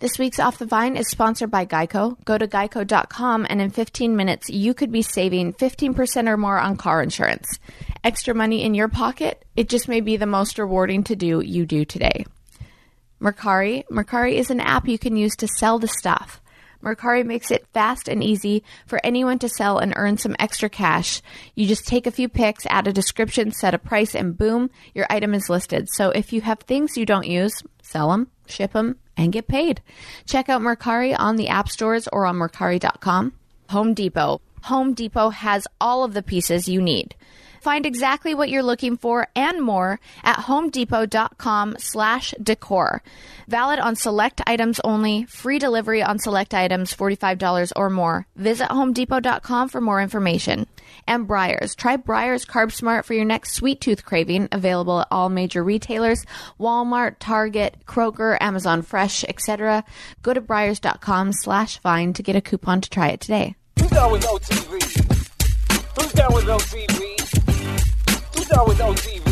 This week's Off the Vine is sponsored by Geico. Go to geico.com and in 15 minutes, you could be saving 15% or more on car insurance. Extra money in your pocket? It just may be the most rewarding to do you do today. Mercari. Mercari is an app you can use to sell the stuff. Mercari makes it fast and easy for anyone to sell and earn some extra cash. You just take a few pics, add a description, set a price, and boom, your item is listed. So if you have things you don't use, sell them, ship them, and get paid. Check out Mercari on the app stores or on Mercari.com. Home Depot. Home Depot has all of the pieces you need. Find exactly what you're looking for and more at homedepot.com/decor. Valid on select items only. Free delivery on select items, $45 or more. Visit homedepot.com for more information. And Breyers. Try Breyers Carb Smart for your next sweet tooth craving. Available at all major retailers, Walmart, Target, Kroger, Amazon Fresh, etc. Go to Breyers.com/Vine to get a coupon to try it today. Who's down with OTV? Who's down with OTV? Who's down with OTV?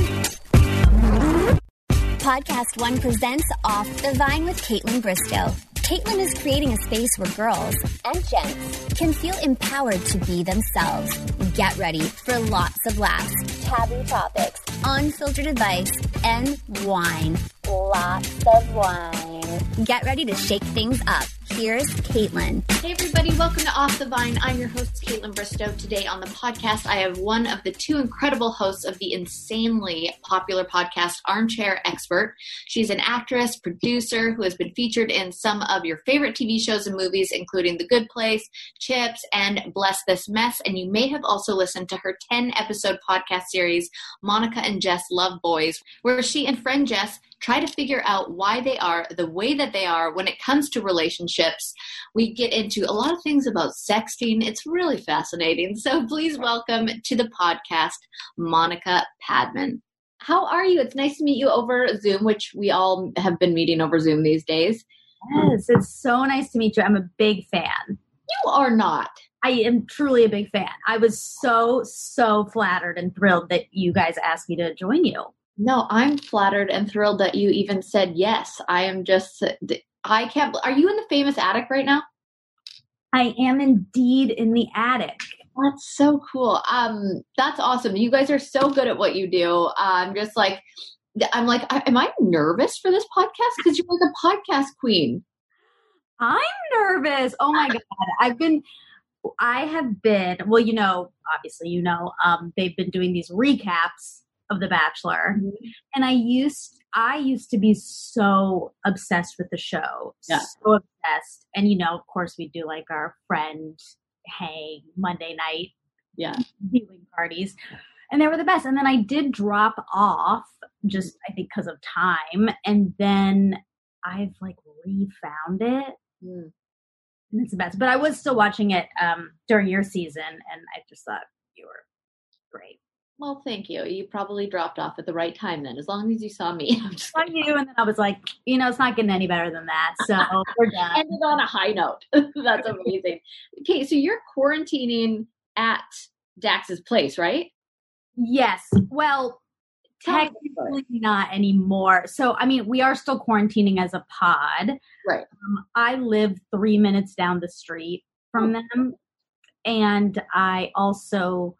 Podcast One presents Off the Vine with Caitlin Bristow. Caitlin is creating a space where girls and gents can feel empowered to be themselves. Get ready for lots of laughs, taboo topics, unfiltered advice, and wine. Lots of wine. Get ready to shake things up. Here's Caitlin. Hey everybody, welcome to Off the Vine. I'm your host, Caitlin Bristow. Today on the podcast, I have one of the two incredible hosts of the insanely popular podcast, Armchair Expert. She's an actress, producer who has been featured in some of your favorite TV shows and movies, including The Good Place, Chips, and Bless This Mess. And you may have also listened to her 10-episode podcast series, Monica and Jess Love Boys, where she and friend Jess try to figure out why they are the way that they are when it comes to relationships. We get into a lot of things about sexting. It's really fascinating. So please welcome to the podcast, Monica Padman. How are you? It's nice to meet you over Zoom, which we all have been meeting over Zoom these days. Yes, it's so nice to meet you. I'm a big fan. You are not. I am truly a big fan. I was so flattered and thrilled that you guys asked me to join you. No, I'm flattered and thrilled that you even said yes. I can't. Are you in the famous attic right now? I am indeed in the attic. That's so cool. That's awesome. You guys are so good at what you do. I'm like, am I nervous for this podcast? Because you're like a podcast queen. I'm nervous. Oh my God. I have been, well, obviously, they've been doing these recaps of The Bachelor. Mm-hmm. And I used to be so obsessed with the show. Yeah. So obsessed. And, of course, we do like our friend hang Monday night viewing parties. And they were the best. And then I did drop off just, I think, because of time. And then I've refound it. Mm. And it's the best. But I was still watching it during your season. And I just thought you were great. Well, thank you. You probably dropped off at the right time then, as long as you saw me. I saw you, and then I was like, it's not getting any better than that, so we're done. Ended on a high note. That's amazing. Okay, so you're quarantining at Dax's place, right? Yes. Well, technically not anymore. So, we are still quarantining as a pod. Right. I live 3 minutes down the street from them, and I also...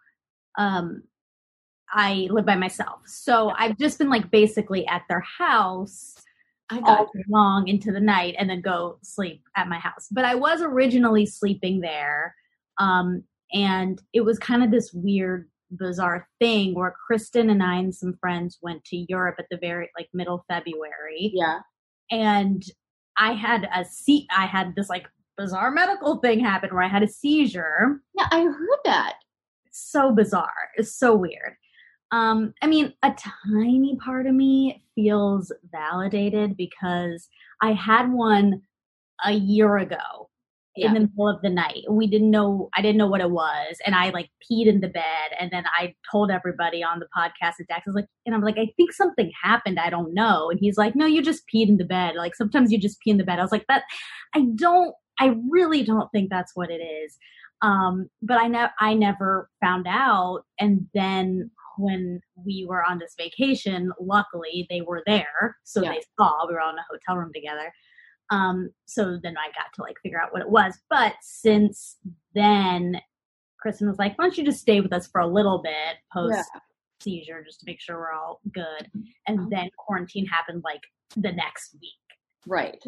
I live by myself. So I've just been basically at their house all day long into the night and then go sleep at my house. But I was originally sleeping there. And it was kind of this weird, bizarre thing where Kristen and I and some friends went to Europe at the very middle February. Yeah. And I had this bizarre medical thing happen where I had a seizure. Yeah, I heard that. It's so bizarre. It's so weird. A tiny part of me feels validated because I had one a year ago in the middle of the night. I didn't know what it was. And I peed in the bed. And then I told everybody on the podcast that Dax was I think something happened. I don't know. And he's like, no, you just peed in the bed. Sometimes you just pee in the bed. I was like, I really don't think that's what it is. But I never found out. And then when we were on this vacation, luckily they were there. So they saw, we were all in a hotel room together. So then I got to like figure out what it was. But since then, Kristen was like, why don't you just stay with us for a little bit post seizure just to make sure we're all good. And then quarantine happened like the next week. Right.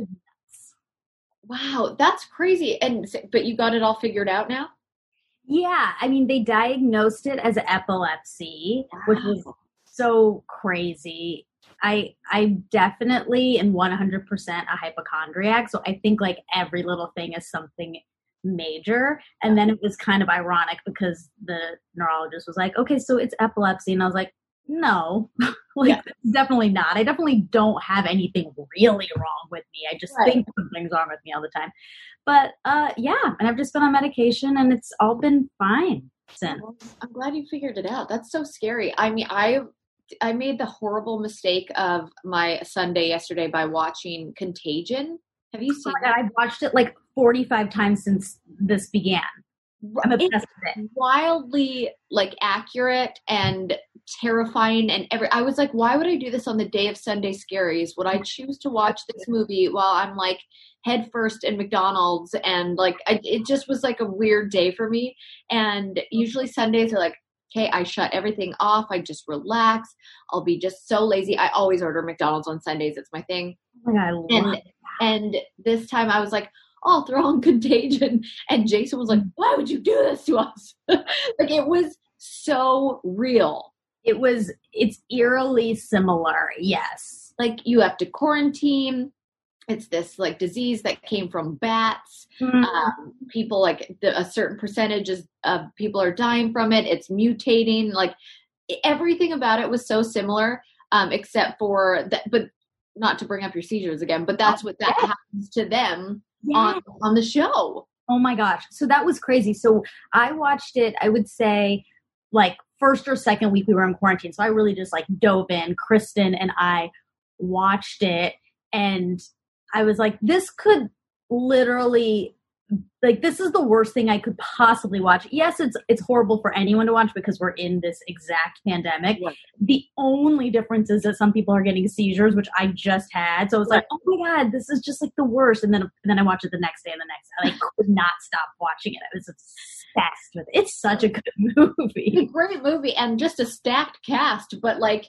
Wow, that's crazy. But you got it all figured out now? Yeah, I mean, they diagnosed it as epilepsy, which was so crazy. I definitely am 100% a hypochondriac, so I think like every little thing is something major. And then it was kind of ironic because the neurologist was like, okay, so it's epilepsy. And I was like, no, definitely not. I definitely don't have anything really wrong with me. I just think something's wrong with me all the time. But and I've just been on medication and it's all been fine since. I'm glad you figured it out. That's so scary. I mean, I made the horrible mistake of my Sunday yesterday by watching Contagion. Have you seen that? I've watched it like 45 times since this began. I'm obsessed with it. Wildly like accurate and terrifying and I was like, why would I do this on the day of Sunday Scaries? Would I choose to watch this movie while I'm like head first in McDonald's? And like it just was like a weird day for me. And usually Sundays are like, okay, I shut everything off. I just relax. I'll be just so lazy. I always order McDonald's on Sundays. It's my thing. And this time I was like, I'll throw on Contagion. And Jason was like, why would you do this to us? Like it was so real. It's eerily similar. Yes. Like you have to quarantine. It's this like disease that came from bats. People like a certain percentage of people are dying from it. It's mutating. Like everything about it was so similar, except for that. But not to bring up your seizures again. But that's what that happens to them on the show. Oh my gosh! So that was crazy. So I watched it. I would say like first or second week we were in quarantine. So I really just like dove in. Kristen and I watched it, and I was like, this could literally, like, this is the worst thing I could possibly watch. Yes, it's horrible for anyone to watch because we're in this exact pandemic. Right. The only difference is that some people are getting seizures, which I just had. So I was like, oh my God, this is just like the worst. And then I watched it the next day and the next. I like could not stop watching it. I was obsessed with it. It's such a good movie. It's a great movie and just a stacked cast, but like,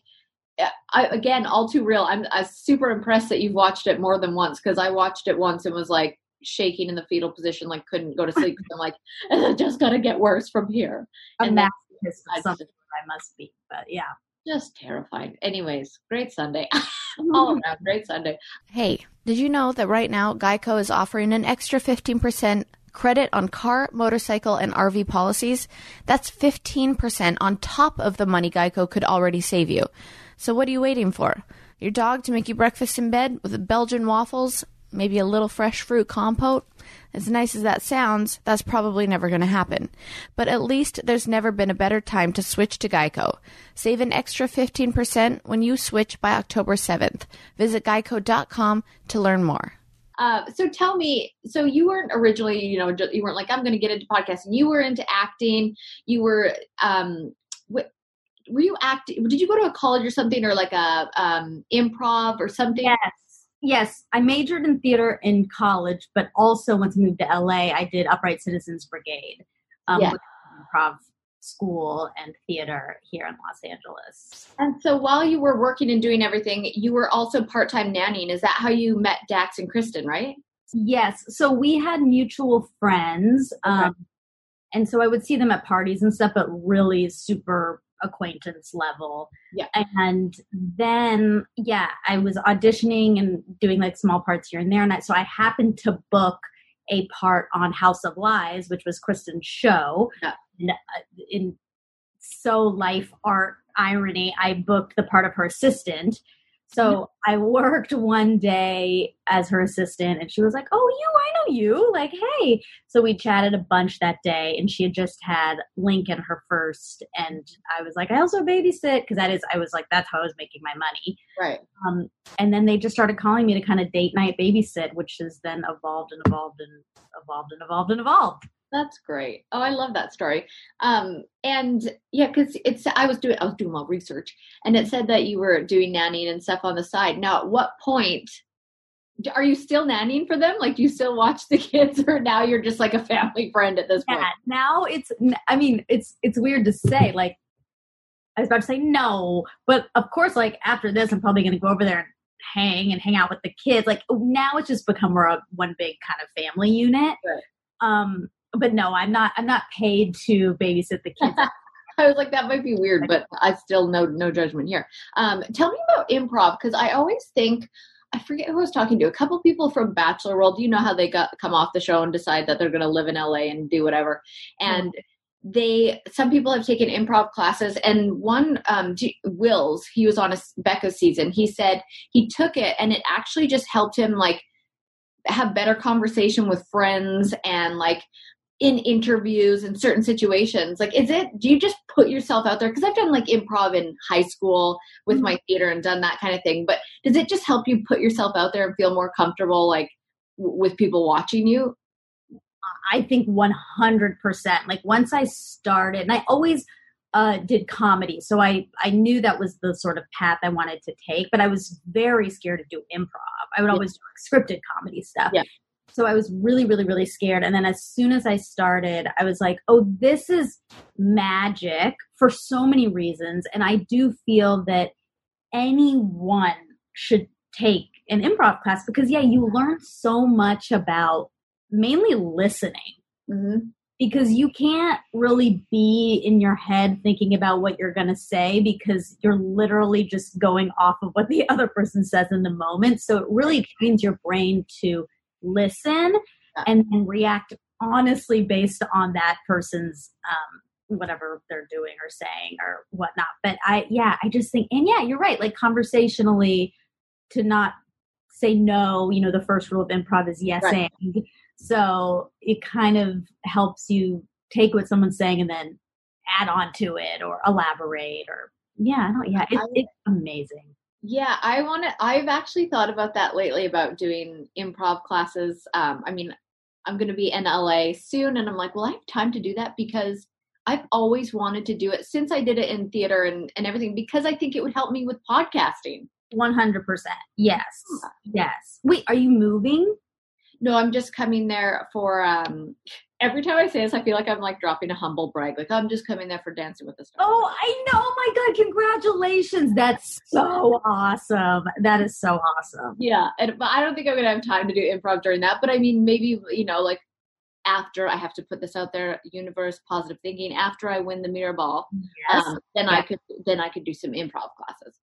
again, all too real. I'm super impressed that you've watched it more than once because I watched it once and was like shaking in the fetal position, like couldn't go to sleep. I'm like, it just gotta get worse from here. And that's something I must be, but yeah. Just terrifying. Anyways, great Sunday. All around, great Sunday. Hey, did you know that right now Geico is offering an extra 15% credit on car, motorcycle, and RV policies? That's 15% on top of the money Geico could already save you. So what are you waiting for? Your dog to make you breakfast in bed with Belgian waffles? Maybe a little fresh fruit compote? As nice as that sounds, that's probably never going to happen. But at least there's never been a better time to switch to Geico. Save an extra 15% when you switch by October 7th. Visit geico.com to learn more. So tell me, so you weren't originally, you weren't like, I'm going to get into podcasting. You were into acting. You were, were you acting? Did you go to a college or something, or like a improv or something? Yes. I majored in theater in college, but also once I moved to LA, I did Upright Citizens Brigade, with improv school and theater here in Los Angeles. And so while you were working and doing everything, you were also part-time nannying. Is that how you met Dax and Kristen, right? Yes. So we had mutual friends. Okay. And so I would see them at parties and stuff, but really super acquaintance level. Yeah. And then, I was auditioning and doing like small parts here and there. And so I happened to book a part on House of Lies, which was Kristen's show. Yeah. And in so life art irony, I booked the part of her assistant. So I worked one day as her assistant and she was like, oh, I know you. Like, hey. So we chatted a bunch that day and she had just had Lincoln, her first. And I was like, I also babysit because I was like, that's how I was making my money. Right. And then they just started calling me to kind of date night babysit, which has then evolved and evolved and evolved and evolved and evolved. That's great. Oh, I love that story. And yeah, because I was doing my research, and it said that you were doing nannying and stuff on the side. Now, at what point Are you still nannying for them? Like, do you still watch the kids, or now you're just like a family friend at this point? Yeah, now it's weird to say. Like, I was about to say no, but of course, like after this, I'm probably going to go over there and hang out with the kids. Like now it's just become more of one big kind of family unit. Right. But no, I'm not paid to babysit the kids. I was like, that might be weird, but I still no judgment here. Tell me about improv, because I always think, I forget who I was talking to, a couple people from Bachelor World. You know how they come off the show and decide that they're going to live in LA and do whatever. And some people have taken improv classes, and one, Wills, he was on Becca's season. He said he took it and it actually just helped him like have better conversation with friends and like in interviews and certain situations. Like, do you just put yourself out there? Because I've done like improv in high school with my theater and done that kind of thing. But does it just help you put yourself out there and feel more comfortable, like with people watching you? I think 100%. Like once I started, and I always did comedy. So I knew that was the sort of path I wanted to take, but I was very scared to do improv. I would always do like scripted comedy stuff. Yeah. So I was really, really, really scared. And then as soon as I started, I was like, oh, this is magic for so many reasons. And I do feel that anyone should take an improv class because, yeah, you learn so much about mainly listening. Mm-hmm. Because you can't really be in your head thinking about what you're going to say because you're literally just going off of what the other person says in the moment. So it really trains your brain to listen and then react honestly based on that person's whatever they're doing or saying or whatnot. But I just think, and yeah, you're right. Like conversationally, to not say no, the first rule of improv is yes, right. And. So it kind of helps you take what someone's saying and then add on to it or elaborate or it's amazing. Yeah, I've actually thought about that lately about doing improv classes. I mean, I'm going to be in LA soon and I'm like, well, I have time to do that because I've always wanted to do it since I did it in theater and everything because I think it would help me with podcasting. 100%. Yes. Yes. Wait, are you moving? No, I'm just coming there for, every time I say this, I feel like I'm like dropping a humble brag. Like, I'm just coming there for Dancing with the Stars. Oh, I know. Oh my God. Congratulations. That's so awesome. That is so awesome. Yeah. But I don't think I'm going to have time to do improv during that. But I mean, maybe, like after I have to put this out there, universe, positive thinking, after I win the mirror ball, then I could do some improv classes.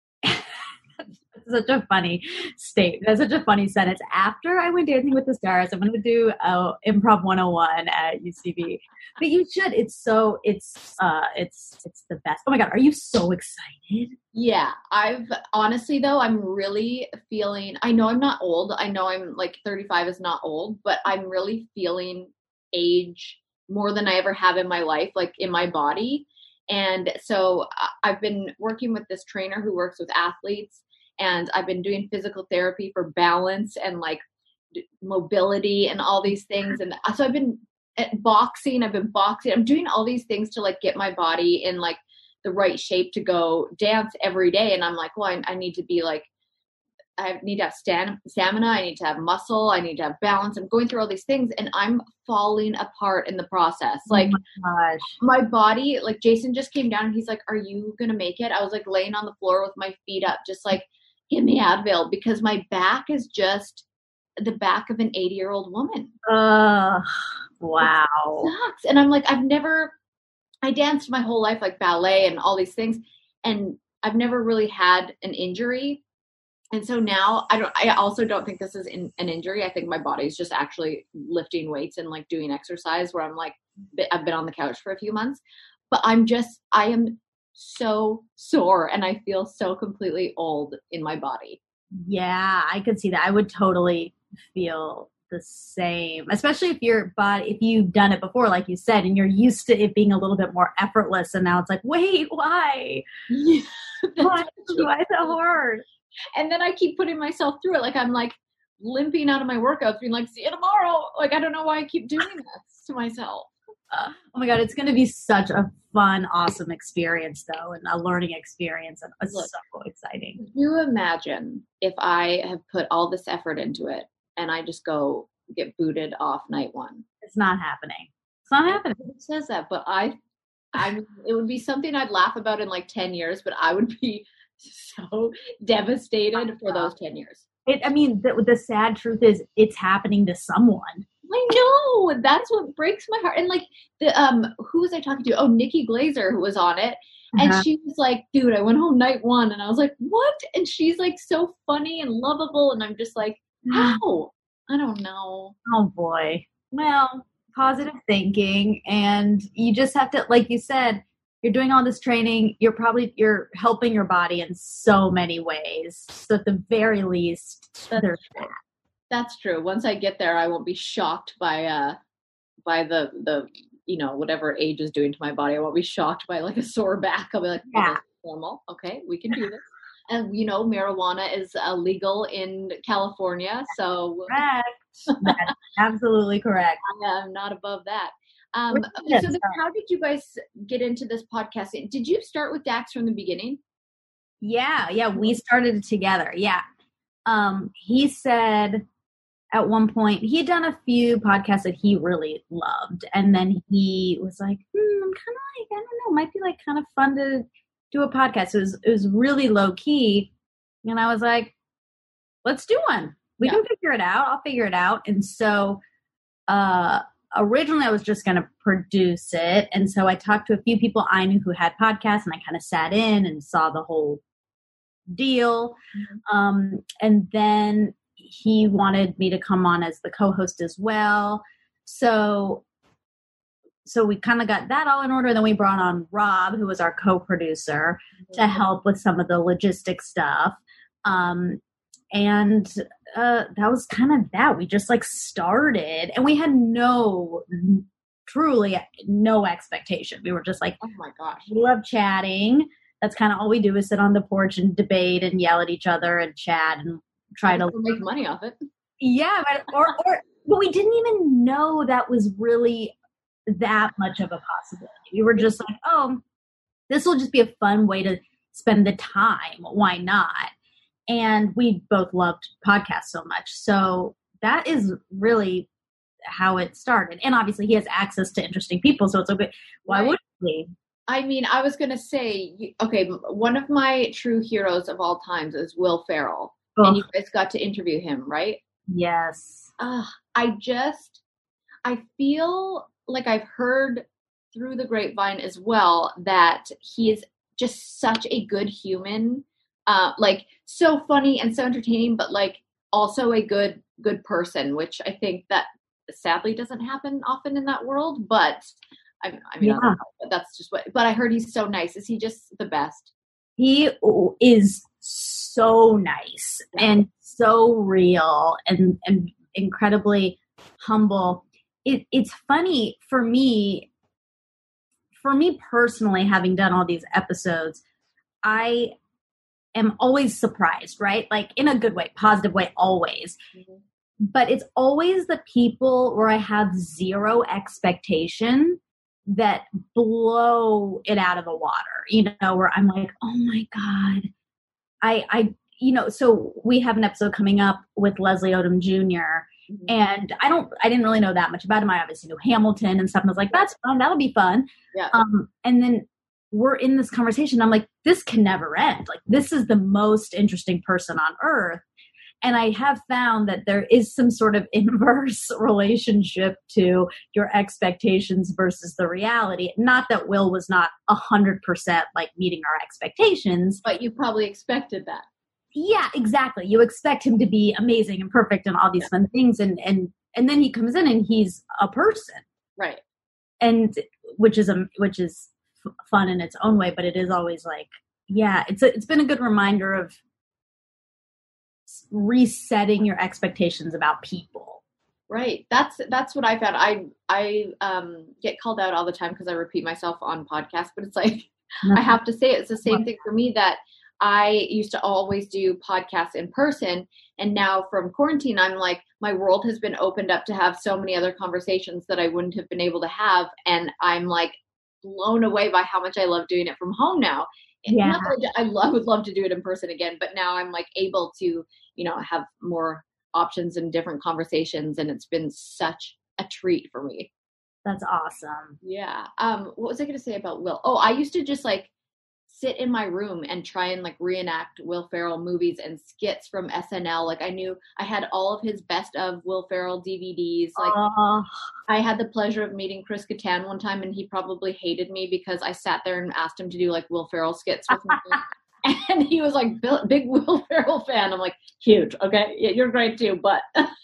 Such a funny state. That's such a funny sentence. After I went Dancing with the Stars, I'm going to do Improv 101 at UCB. But you should. It's the best. Oh my God, are you so excited? Yeah, honestly though, I'm really feeling. I know I'm not old. I know I'm like 35 is not old, but I'm really feeling age more than I ever have in my life, like in my body. And so I've been working with this trainer who works with athletes. And I've been doing physical therapy for balance and like mobility and all these things. And so I've been boxing. I'm doing all these things to like get my body in like the right shape to go dance every day. And I'm like, well, I need to be like, I need to have stamina. I need to have muscle. I need to have balance. I'm going through all these things and I'm falling apart in the process. Like my body, like Jason just came down and he's like, are you going to make it? I was like laying on the floor with my feet up, just like, give me Advil because my back is just the back of an 80-year-old woman. Wow. It sucks. And I'm like, I danced my whole life, like ballet and all these things. And I've never really had an injury. And so now I also don't think this is an injury. I think my body's just actually lifting weights and like doing exercise where I'm like, I've been on the couch for a few months, but I am so sore and I feel so completely old in my body. Yeah, I could see that. I would totally feel the same, especially if if you've done it before, like you said, and you're used to it being a little bit more effortless. And now it's like, wait, why? Yeah, why so hard? And then I keep putting myself through it. Like I'm like limping out of my workouts being like, see you tomorrow. Like, I don't know why I keep doing this to myself. Oh my God, it's going to be such a fun, awesome experience, though, and a learning experience. And it's Look, so exciting. Can you imagine if I have put all this effort into it and I just go get booted off night one? It's not happening. It's not happening. It says that, but it would be something I'd laugh about in like 10 years, but I would be so devastated for those 10 years. The sad truth is it's happening to someone. I know. That's what breaks my heart. And like who was I talking to? Oh, Nikki Glazer, who was on it. And she was like, dude, I went home night one. And I was like, what? And she's like so funny and lovable. And I'm just like, how? I don't know. Oh boy. Well, positive thinking. And you just have to, like you said, you're doing all this training. You're helping your body in so many ways. So at the very least, there's that. That's true. Once I get there, I won't be shocked by the whatever age is doing to my body. I won't be shocked by like a sore back. I'll be like, oh, that's normal. Okay, we can do this. And marijuana is illegal in California, so correct. That's absolutely correct. I'm not above that. So then how did you guys get into this podcasting? Did you start with Dax from the beginning? Yeah, we started it together. Yeah. He said at one point he had done a few podcasts that he really loved, and then he was like, I'm kind of like, I don't know, might be like kind of fun to do a podcast. It was really low key, and I was like, let's do one. We can figure it out. I'll figure it out. And so originally I was just going to produce it, and so I talked to a few people I knew who had podcasts, and I kind of sat in and saw the whole deal. And then he wanted me to come on as the co-host as well. So we kind of got that all in order. Then we brought on Rob, who was our co-producer, to help with some of the logistic stuff. And that was kind of that. We just like started, and we had truly no expectation. We were just like, oh my gosh, we love chatting. That's kind of all we do, is sit on the porch and debate and yell at each other and chat and try to make money off it. Yeah, but we didn't even know that was really that much of a possibility. We were just like, oh, this will just be a fun way to spend the time. Why not? And we both loved podcasts so much. So that is really how it started. And obviously he has access to interesting people, so it's okay. Why would we? I mean, I was going to say, okay, one of my true heroes of all times is Will Ferrell. Oh. And you guys got to interview him, right? Yes. I feel like I've heard through the grapevine as well that he is just such a good human, like so funny and so entertaining, but like also a good person, which I think that sadly doesn't happen often in that world, but I mean, I don't know, but that's just but I heard he's so nice. Is he just the best? He is so nice and so real and incredibly humble. It's funny for me personally, having done all these episodes, I am always surprised, right? Like in a good way, positive way, always. Mm-hmm. But it's always the people where I have zero expectation that blow it out of the water, where I'm like, oh my God, so we have an episode coming up with Leslie Odom Jr. Mm-hmm. And I didn't really know that much about him. I obviously knew Hamilton and stuff. And I was like, that's fun. That'll be fun. Yeah. And then we're in this conversation. I'm like, this can never end. Like, this is the most interesting person on earth. And I have found that there is some sort of inverse relationship to your expectations versus the reality. Not that Will was not 100% like meeting our expectations. But you probably expected that. Yeah, exactly. You expect him to be amazing and perfect and all these fun things. And then he comes in and he's a person. Right. And which is fun in its own way, but it is always like, yeah, it's been a good reminder of resetting your expectations about people. Right. That's what I found. I get called out all the time because I repeat myself on podcasts, but it's like, I have to say it's the same thing for me, that I used to always do podcasts in person. And now from quarantine, I'm like, my world has been opened up to have so many other conversations that I wouldn't have been able to have. And I'm like blown away by how much I love doing it from home now. And Yeah. would love to do it in person again, but now I'm like able to, have more options and different conversations. And it's been such a treat for me. That's awesome. Yeah. What was I going to say about Will? Oh, I used to just like sit in my room and try and like reenact Will Ferrell movies and skits from SNL. Like I knew I had all of his best of Will Ferrell DVDs. Like I had the pleasure of meeting Chris Kattan one time, and he probably hated me because I sat there and asked him to do like Will Ferrell skits with me. And he was like, big Will Ferrell fan. I'm like, huge. Okay. Yeah, you're great too. But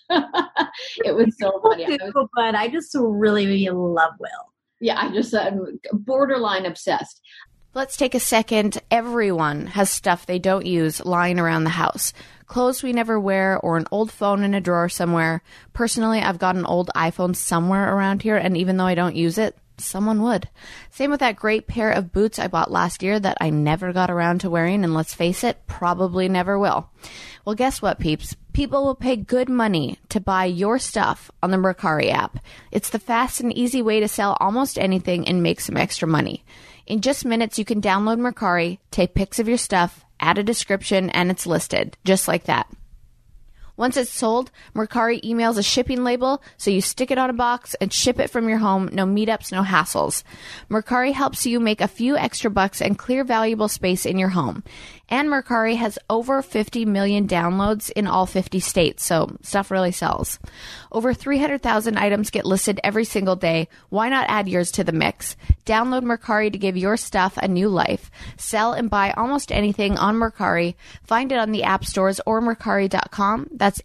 it was so funny. But I just really love Will. Yeah. I'm borderline obsessed. Let's take a second. Everyone has stuff they don't use lying around the house. Clothes we never wear or an old phone in a drawer somewhere. Personally, I've got an old iPhone somewhere around here, and even though I don't use it, someone would. Same with that great pair of boots I bought last year that I never got around to wearing, and let's face it, probably never will. Well, guess what, peeps? People will pay good money to buy your stuff on the Mercari app. It's the fast and easy way to sell almost anything and make some extra money. In just minutes, you can download Mercari, take pics of your stuff, add a description, and it's listed, just like that. Once it's sold, Mercari emails a shipping label, so you stick it on a box and ship it from your home. No meetups, no hassles. Mercari helps you make a few extra bucks and clear valuable space in your home. And Mercari has over 50 million downloads in all 50 states, so stuff really sells. Over 300,000 items get listed every single day. Why not add yours to the mix? Download Mercari to give your stuff a new life. Sell and buy almost anything on Mercari. Find it on the app stores or Mercari.com. That's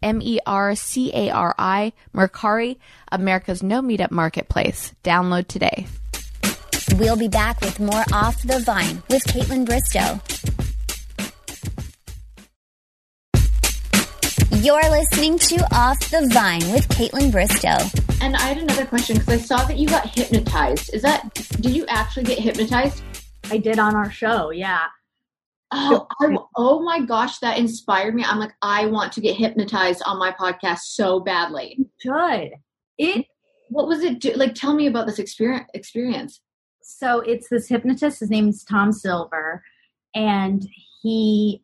Mercari, Mercari, America's no meetup marketplace. Download today. We'll be back with more Off the Vine with Caitlin Bristow. You're listening to Off the Vine with Caitlin Bristow. And I had another question because I saw that you got hypnotized. Did you actually get hypnotized? I did on our show, yeah. Oh my gosh, that inspired me. I'm like, I want to get hypnotized on my podcast so badly. Good. What was it? Like, tell me about this experience. So it's this hypnotist. His name is Tom Silver, and he,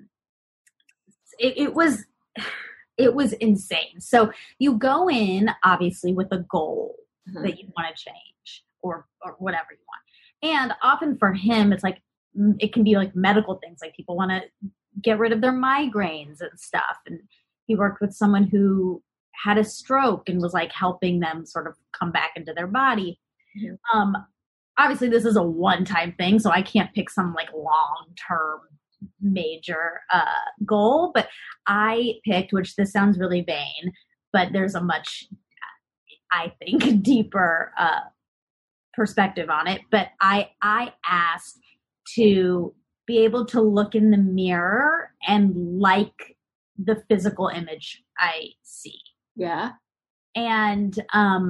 it was insane. So you go in obviously with a goal that you want to change or whatever you want. And often for him, it's like, it can be like medical things, like people want to get rid of their migraines and stuff. And he worked with someone who had a stroke and was like helping them sort of come back into their body. Mm-hmm. Obviously this is a one-time thing, so I can't pick some like long-term major goal, but I picked, which this sounds really vain, but there's a much, I think, deeper perspective on it. But I asked to be able to look in the mirror and like the physical image I see. Yeah. And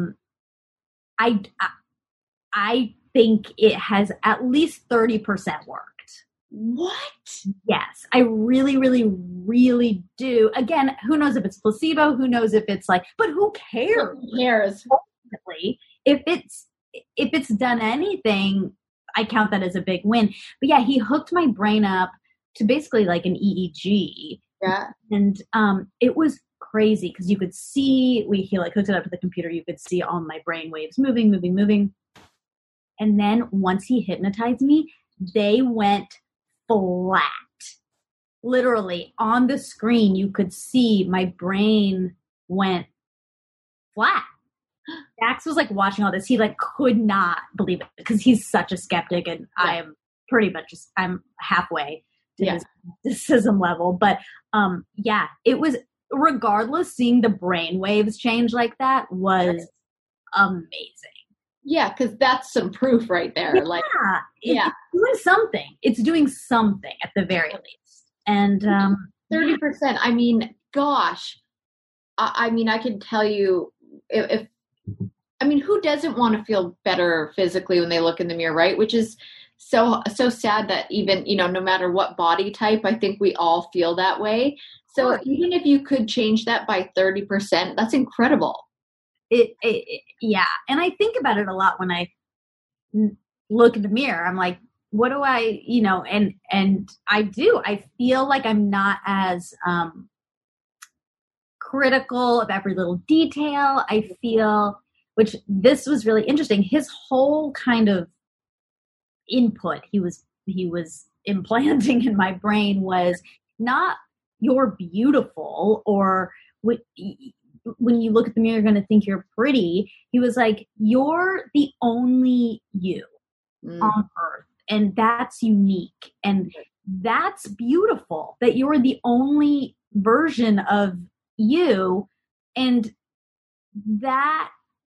I think it has at least 30% worked. What? Yes, I really, really, really do. Again, who knows if it's placebo? Who knows if it's like, but who cares? Who cares? Ultimately, if it's done anything, I count that as a big win. But yeah, he hooked my brain up to basically like an EEG. Yeah. And it was crazy because you could see, he like hooked it up to the computer. You could see all my brain waves moving. And then once he hypnotized me, they went flat. Literally on the screen, you could see my brain went flat. Dax was like watching all this. He like could not believe it because he's such a skeptic, and yeah. I'm halfway to his skepticism level. But yeah, it was, regardless, seeing the brain waves change like that was amazing. Yeah, because that's some proof right there. It's doing something. It's doing something at the very least. And 30%. I mean, gosh. I mean, I can tell you who doesn't want to feel better physically when they look in the mirror, right? Which is so sad that even, no matter what body type, I think we all feel that way. So even if you could change that by 30%, that's incredible. Yeah. And I think about it a lot when I look in the mirror. I'm like, what do I, and I feel like I'm not as critical of every little detail. I feel, which this was really interesting. His whole kind of input he was implanting in my brain was not you're beautiful or when you look at the mirror, you're going to think you're pretty. He was like, you're the only you on earth. And that's unique. And that's beautiful that you're the only version of you. And that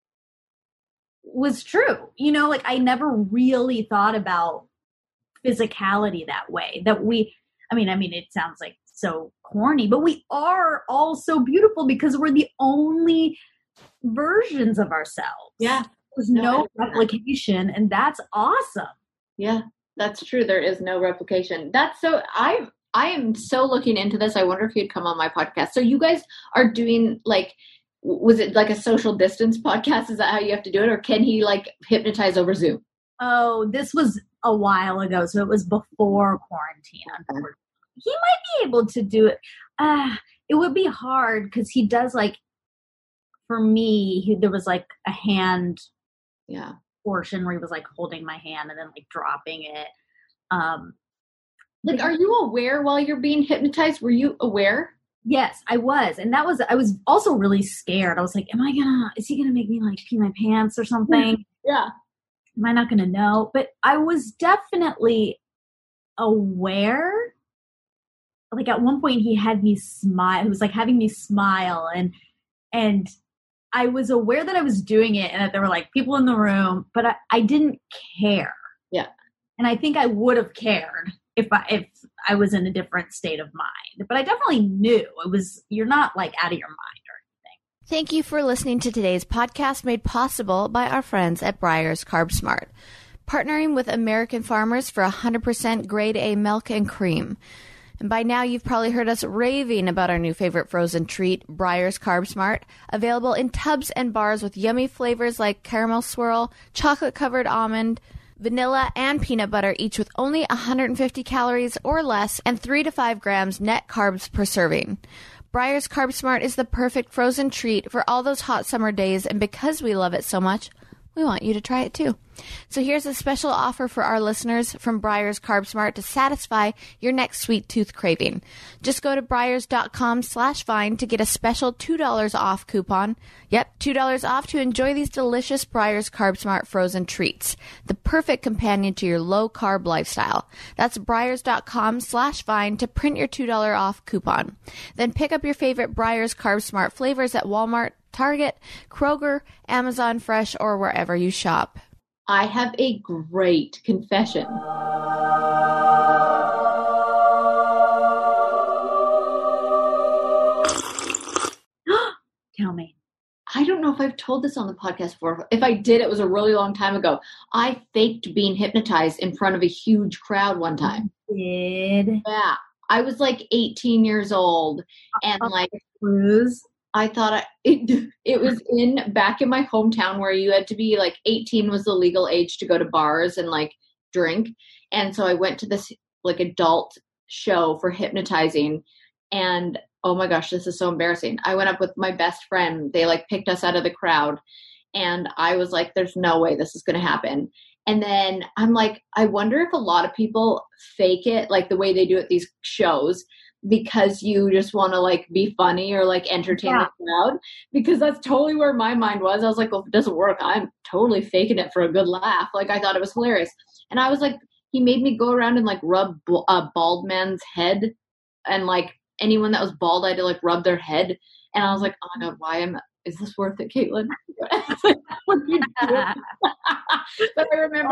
was true. Like I never really thought about physicality that way. It sounds like so corny, but we are all so beautiful because we're the only versions of ourselves. Yeah. There's no replication, and that's awesome. Yeah, that's true. There is no replication. I am so looking into this. I wonder if you'd come on my podcast. So you guys are doing was it like a social distance podcast? Is that how you have to do it? Or can he hypnotize over Zoom? Oh, this was a while ago. So it was before quarantine. Unfortunately. He might be able to do it. It would be hard because he does for me, there was a hand portion where he was holding my hand and then dropping it. Are you aware while you're being hypnotized? Were you aware? Yes, I was. And I was also really scared. I was like, is he going to make me pee my pants or something? Yeah. Am I not going to know? But I was definitely aware. At one point he had me smile. He was having me smile and I was aware that I was doing it and that there were people in the room, but I didn't care. Yeah. And I think I would have cared if I was in a different state of mind, but I definitely knew you're not out of your mind or anything. Thank you for listening to today's podcast made possible by our friends at Breyers Carb Smart, partnering with American farmers for 100% grade A milk and cream. And by now, you've probably heard us raving about our new favorite frozen treat, Breyers Carb Smart, available in tubs and bars with yummy flavors like caramel swirl, chocolate-covered almond, vanilla, and peanut butter, each with only 150 calories or less and 3 to 5 grams net carbs per serving. Breyers Carb Smart is the perfect frozen treat for all those hot summer days, and because we love it so much, we want you to try it too. So here's a special offer for our listeners from Breyers Carb Smart to satisfy your next sweet tooth craving. Just go to Breyers.com/Vine to get a special $2 off coupon. Yep, $2 off to enjoy these delicious Breyers Carb Smart frozen treats, the perfect companion to your low carb lifestyle. That's Breyers.com/Vine to print your $2 off coupon. Then pick up your favorite Breyers Carb Smart flavors at Walmart, Target, Kroger, Amazon Fresh, or wherever you shop. I have a great confession. Tell me. I don't know if I've told this on the podcast before. If I did, it was a really long time ago. I faked being hypnotized in front of a huge crowd one time. You did? Yeah. I was 18 years old and cruise. I thought it was back in my hometown where you had to be 18 was the legal age to go to bars and drink. And so I went to this adult show for hypnotizing, and oh my gosh, this is so embarrassing. I went up with my best friend. They picked us out of the crowd, and I was like, there's no way this is going to happen. And then I'm I wonder if a lot of people fake it the way they do at these shows, because you just want to be funny or entertain the crowd, because that's totally where my mind was. I was well, if it doesn't work, I'm totally faking it for a good laugh. I thought it was hilarious. And I was he made me go around and rub a bald man's head, and anyone that was bald, I had to rub their head. And I was oh my God, is this worth it, Caitlin? But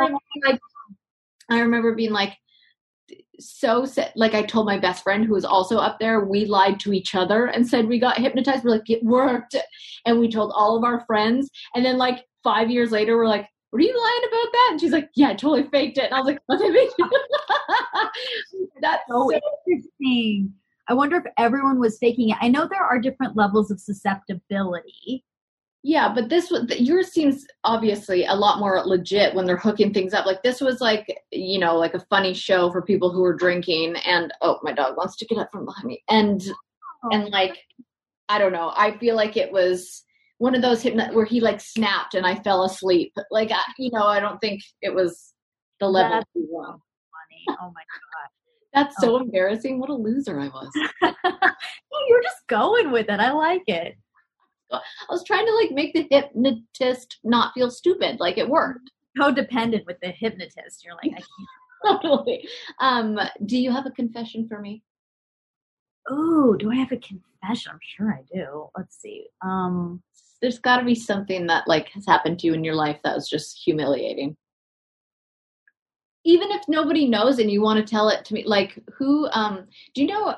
I remember being so sad. I told my best friend who was also up there, we lied to each other and said we got hypnotized. We're it worked. And we told all of our friends. And then 5 years later, we're were you lying about that? And she's like, yeah, I totally faked it. And I was like, okay, me too. That's so interesting. I wonder if everyone was faking it. I know there are different levels of susceptibility. Yeah, but yours seems obviously a lot more legit when they're hooking things up. Like this was like, like a funny show for people who were drinking and, oh, my dog wants to get up from behind me. And like, I don't know. I feel like it was one of those where he like snapped and I fell asleep. Like, I don't think it was the level. That's so funny. Oh my God. That's so embarrassing. What a loser I was. You're just going with it. I like it. I was trying to like make the hypnotist not feel stupid. Like it worked. Codependent with the hypnotist. You're like, I can't. Totally. Do you have a confession for me? Oh, do I have a confession? I'm sure I do. Let's see. There's got to be something that like has happened to you in your life that was just humiliating. Even if nobody knows and you want to tell it to me, like who? Do you know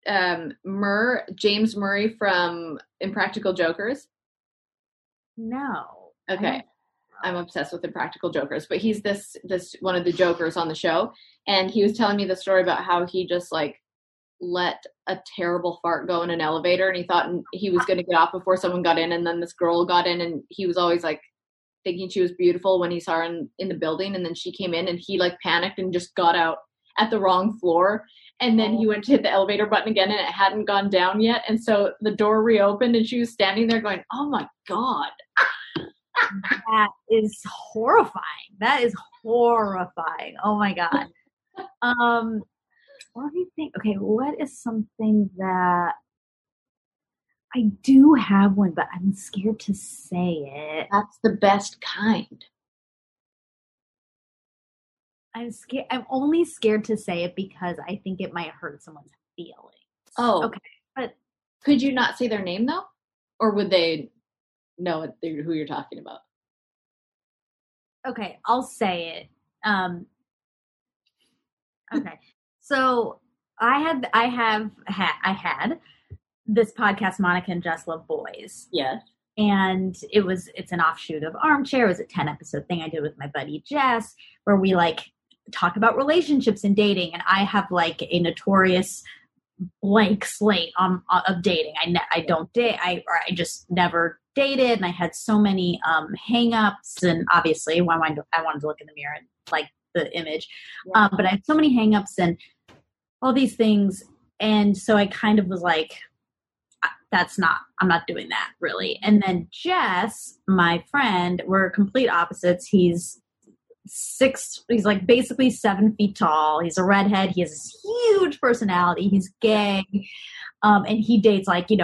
James Murray from Impractical Jokers? No. Okay. I'm obsessed with Impractical Jokers, but he's this one of the jokers on the show, and he was telling me the story about how he just like let a terrible fart go in an elevator, and he thought he was going to get off before someone got in, and then this girl got in, and he was always like thinking she was beautiful when he saw her in the building, and then she came in and he like panicked and just got out at the wrong floor, and then he went to hit the elevator button again and it hadn't gone down yet, and so the door reopened and she was standing there going, oh my God. That is horrifying. Oh my God. What do you think? Okay, what is something that I do have one, but I'm scared to say it. That's the best kind. I'm scared. I'm only scared to say it because I think it might hurt someone's feelings. Oh, okay. But could you not say their name though, or would they know who you're talking about? Okay, I'll say it. Okay, so I had this podcast, Monica and Jess Love Boys. Yes. And it's an offshoot of Armchair. It was a 10-episode thing I did with my buddy Jess, where we like talk about relationships and dating. And I have like a notorious blank slate of dating. I don't date. I just never dated. And I had so many hang-ups. And obviously I wanted to look in the mirror and like the image. Yeah. But I had so many hang-ups and all these things. And so I kind of was like, I'm not doing that really. And then Jess, my friend, we're complete opposites. He's like basically 7 feet tall. He's a redhead. He has this huge personality. He's gay. And he dates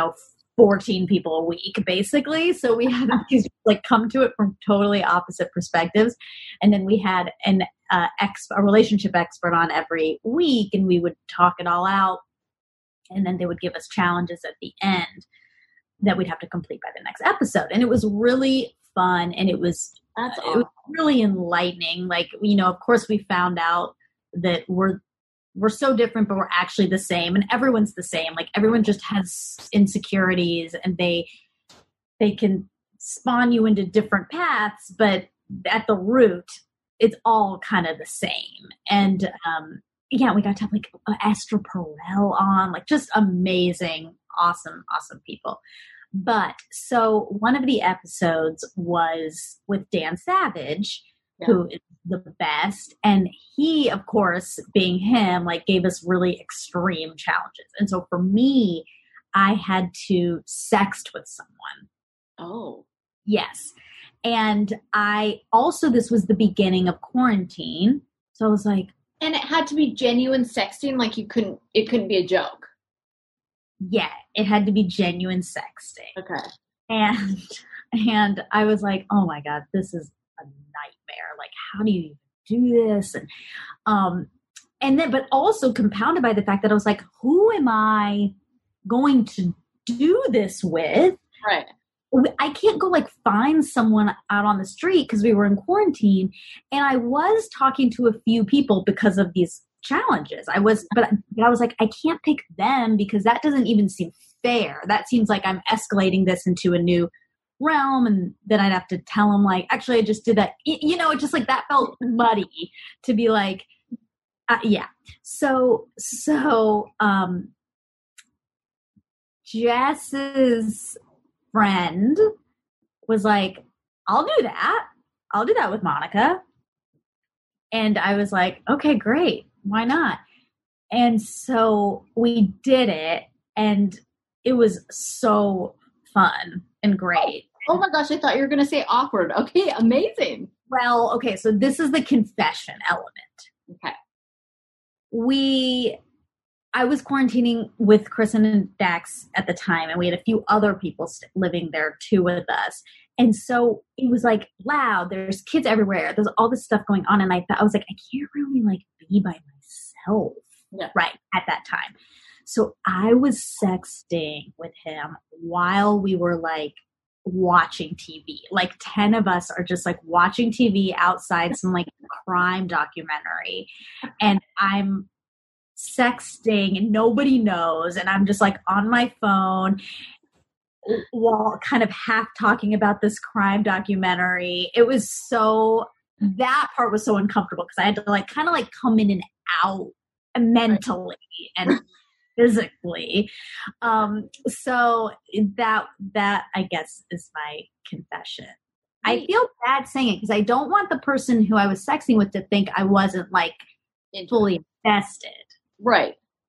14 people a week basically. So we had these like come to it from totally opposite perspectives. And then we had a relationship expert on every week, and we would talk it all out. And then they would give us challenges at the end that we'd have to complete by the next episode. And it was really fun. And it was really enlightening. Like, of course we found out that we're so different, but we're actually the same. And everyone's the same. Like everyone just has insecurities, and they can spawn you into different paths, but at the root, it's all kind of the same. And, yeah, we got to have like Esther Perel on, like just amazing, awesome people. But so one of the episodes was with Dan Savage, who is the best. And he, of course, being him, like gave us really extreme challenges. And so for me, I had to sext with someone. Oh. Yes. And this was the beginning of quarantine. So I was like, and it had to be genuine sexting, like it couldn't be a joke. Yeah, it had to be genuine sexting. Okay. And I was like, oh my God, this is a nightmare. Like, how do you do this? And then, but also compounded by the fact that I was like, who am I going to do this with? Right. I can't go like find someone out on the street because we were in quarantine. And I was talking to a few people because of these challenges. But I was like, I can't pick them because that doesn't even seem fair. That seems like I'm escalating this into a new realm, and then I'd have to tell him like, actually I just did that. You know, it just like that felt muddy to be like, yeah. So Jess's friend was like, I'll do that with Monica. And I was like, okay, great. Why not? And so we did it, and it was so fun and great. Oh my gosh, I thought you were going to say awkward. Okay, amazing. Well, okay, so this is the confession element. Okay. I was quarantining with Kristen and Dax at the time, and we had a few other people living there too with us. And so it was like loud. There's kids everywhere. There's all this stuff going on. And I was like, I can't really like be by myself right at that time. So I was sexting with him while we were like watching TV. Like 10 of us are just like watching TV outside some like crime documentary. And I'm sexting and nobody knows. And I'm just like on my phone while kind of half talking about this crime documentary. It was that part was so uncomfortable because I had to like kind of like come in and out mentally and physically. So that I guess is my confession. I feel bad saying it because I don't want the person who I was sexting with to think I wasn't like fully invested. Right.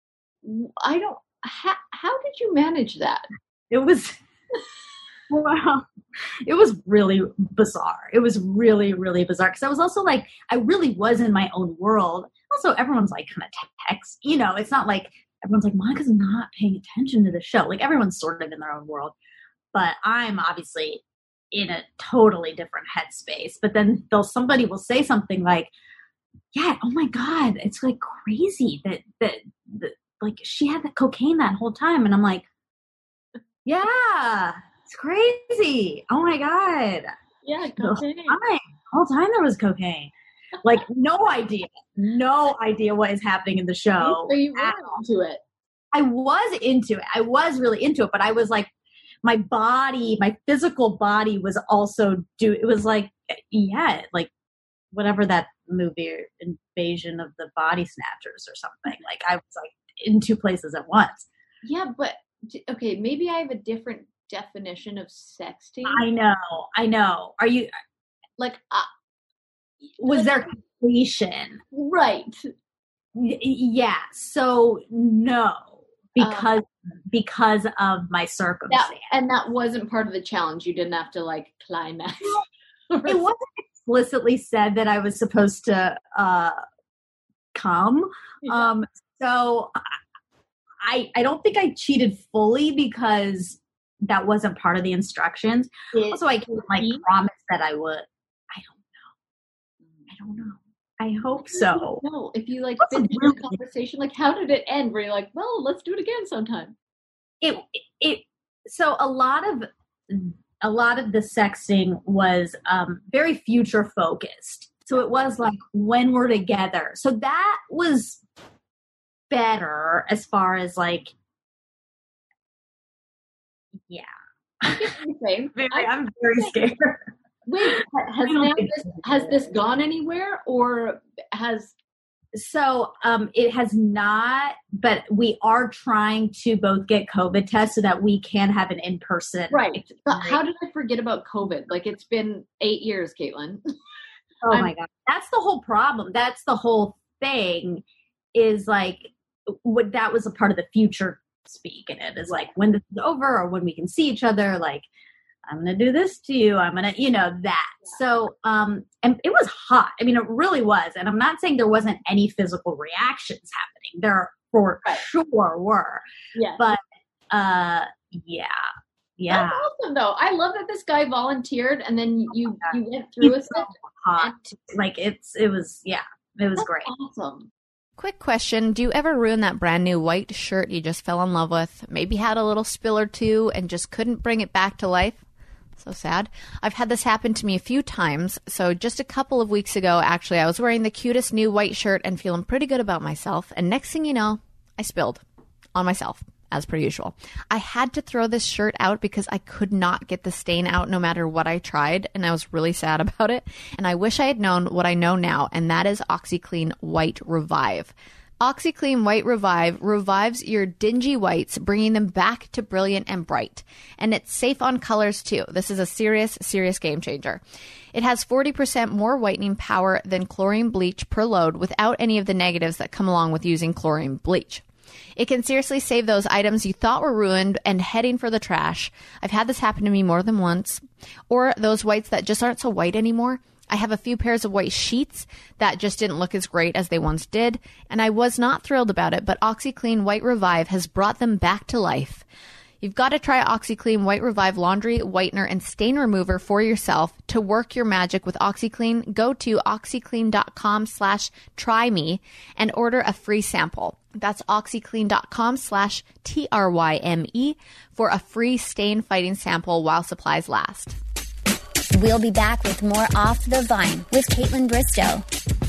How did you manage that? It was, well, it was really bizarre. It was really, really bizarre. Because I was also like, I really was in my own world. Also, everyone's like kind of text, you know, it's not like everyone's like, Monica's not paying attention to the show. Like everyone's sort of in their own world. But I'm obviously in a totally different headspace. But then somebody will say something like, yeah, oh my God, it's like crazy that like she had the cocaine that whole time. And I'm like, yeah, it's crazy. Oh my God. Yeah, cocaine. The whole time there was cocaine. Like no idea what is happening in the show. So you were into it. I was into it. I was really into it, but I was like, my physical body was also it was like, yeah, like whatever that movie, Invasion of the Body Snatchers or something. Like I was like in two places at once. Yeah, but okay, maybe I have a different definition of sexting. I know. Are you like was there completion? Right. Yeah. So no, because of my circumstance. And that wasn't part of the challenge. You didn't have to like climax. It wasn't explicitly said that I was supposed to come. Yeah. So I don't think I cheated fully because that wasn't part of the instructions. Also, I can't like promise that I would. I don't know. I hope so. No, if you like finish the conversation, like how did it end? Where you're like, well, let's do it again sometime. So a lot of the sexting was very future focused. So it was like when we're together. So that was better as far as like, yeah. I'm very scared. Wait, has this gone anywhere or has? So it has not, but we are trying to both get COVID tests so that we can have an in-person. Right. But how did I forget about COVID? Like it's been 8 years, Caitlin. Oh my God. That's the whole problem. That's the whole thing is like what that was a part of the future speak in it is like when this is over or when we can see each other, like I'm going to do this to you. I'm going to, that. Yeah. So, and it was hot. I mean, it really was. And I'm not saying there wasn't any physical reactions happening. There for sure were. Yeah. But, yeah. That's awesome though. I love that this guy volunteered and then you went through with it. Hot. Like it was great. Awesome. Quick question. Do you ever ruin that brand new white shirt you just fell in love with? Maybe had a little spill or two and just couldn't bring it back to life? So sad. I've had this happen to me a few times. So just a couple of weeks ago, actually, I was wearing the cutest new white shirt and feeling pretty good about myself. And next thing you know, I spilled on myself. as per usual. I had to throw this shirt out because I could not get the stain out no matter what I tried, and I was really sad about it. And I wish I had known what I know now, and that is OxiClean White Revive. OxiClean White Revive revives your dingy whites, bringing them back to brilliant and bright. And it's safe on colors too. This is a serious, serious game changer. It has 40% more whitening power than chlorine bleach per load without any of the negatives that come along with using chlorine bleach. It can seriously save those items you thought were ruined and heading for the trash. I've had this happen to me more than once. Or those whites that just aren't so white anymore. I have a few pairs of white sheets that just didn't look as great as they once did, and I was not thrilled about it, but OxiClean White Revive has brought them back to life. You've got to try OxiClean White Revive Laundry, Whitener, and Stain Remover for yourself. To work your magic with OxiClean, go to oxyclean.com/tryme and order a free sample. That's oxyclean.com/tryme for a free stain fighting sample while supplies last. We'll be back with more Off the Vine with Kaitlyn Bristowe.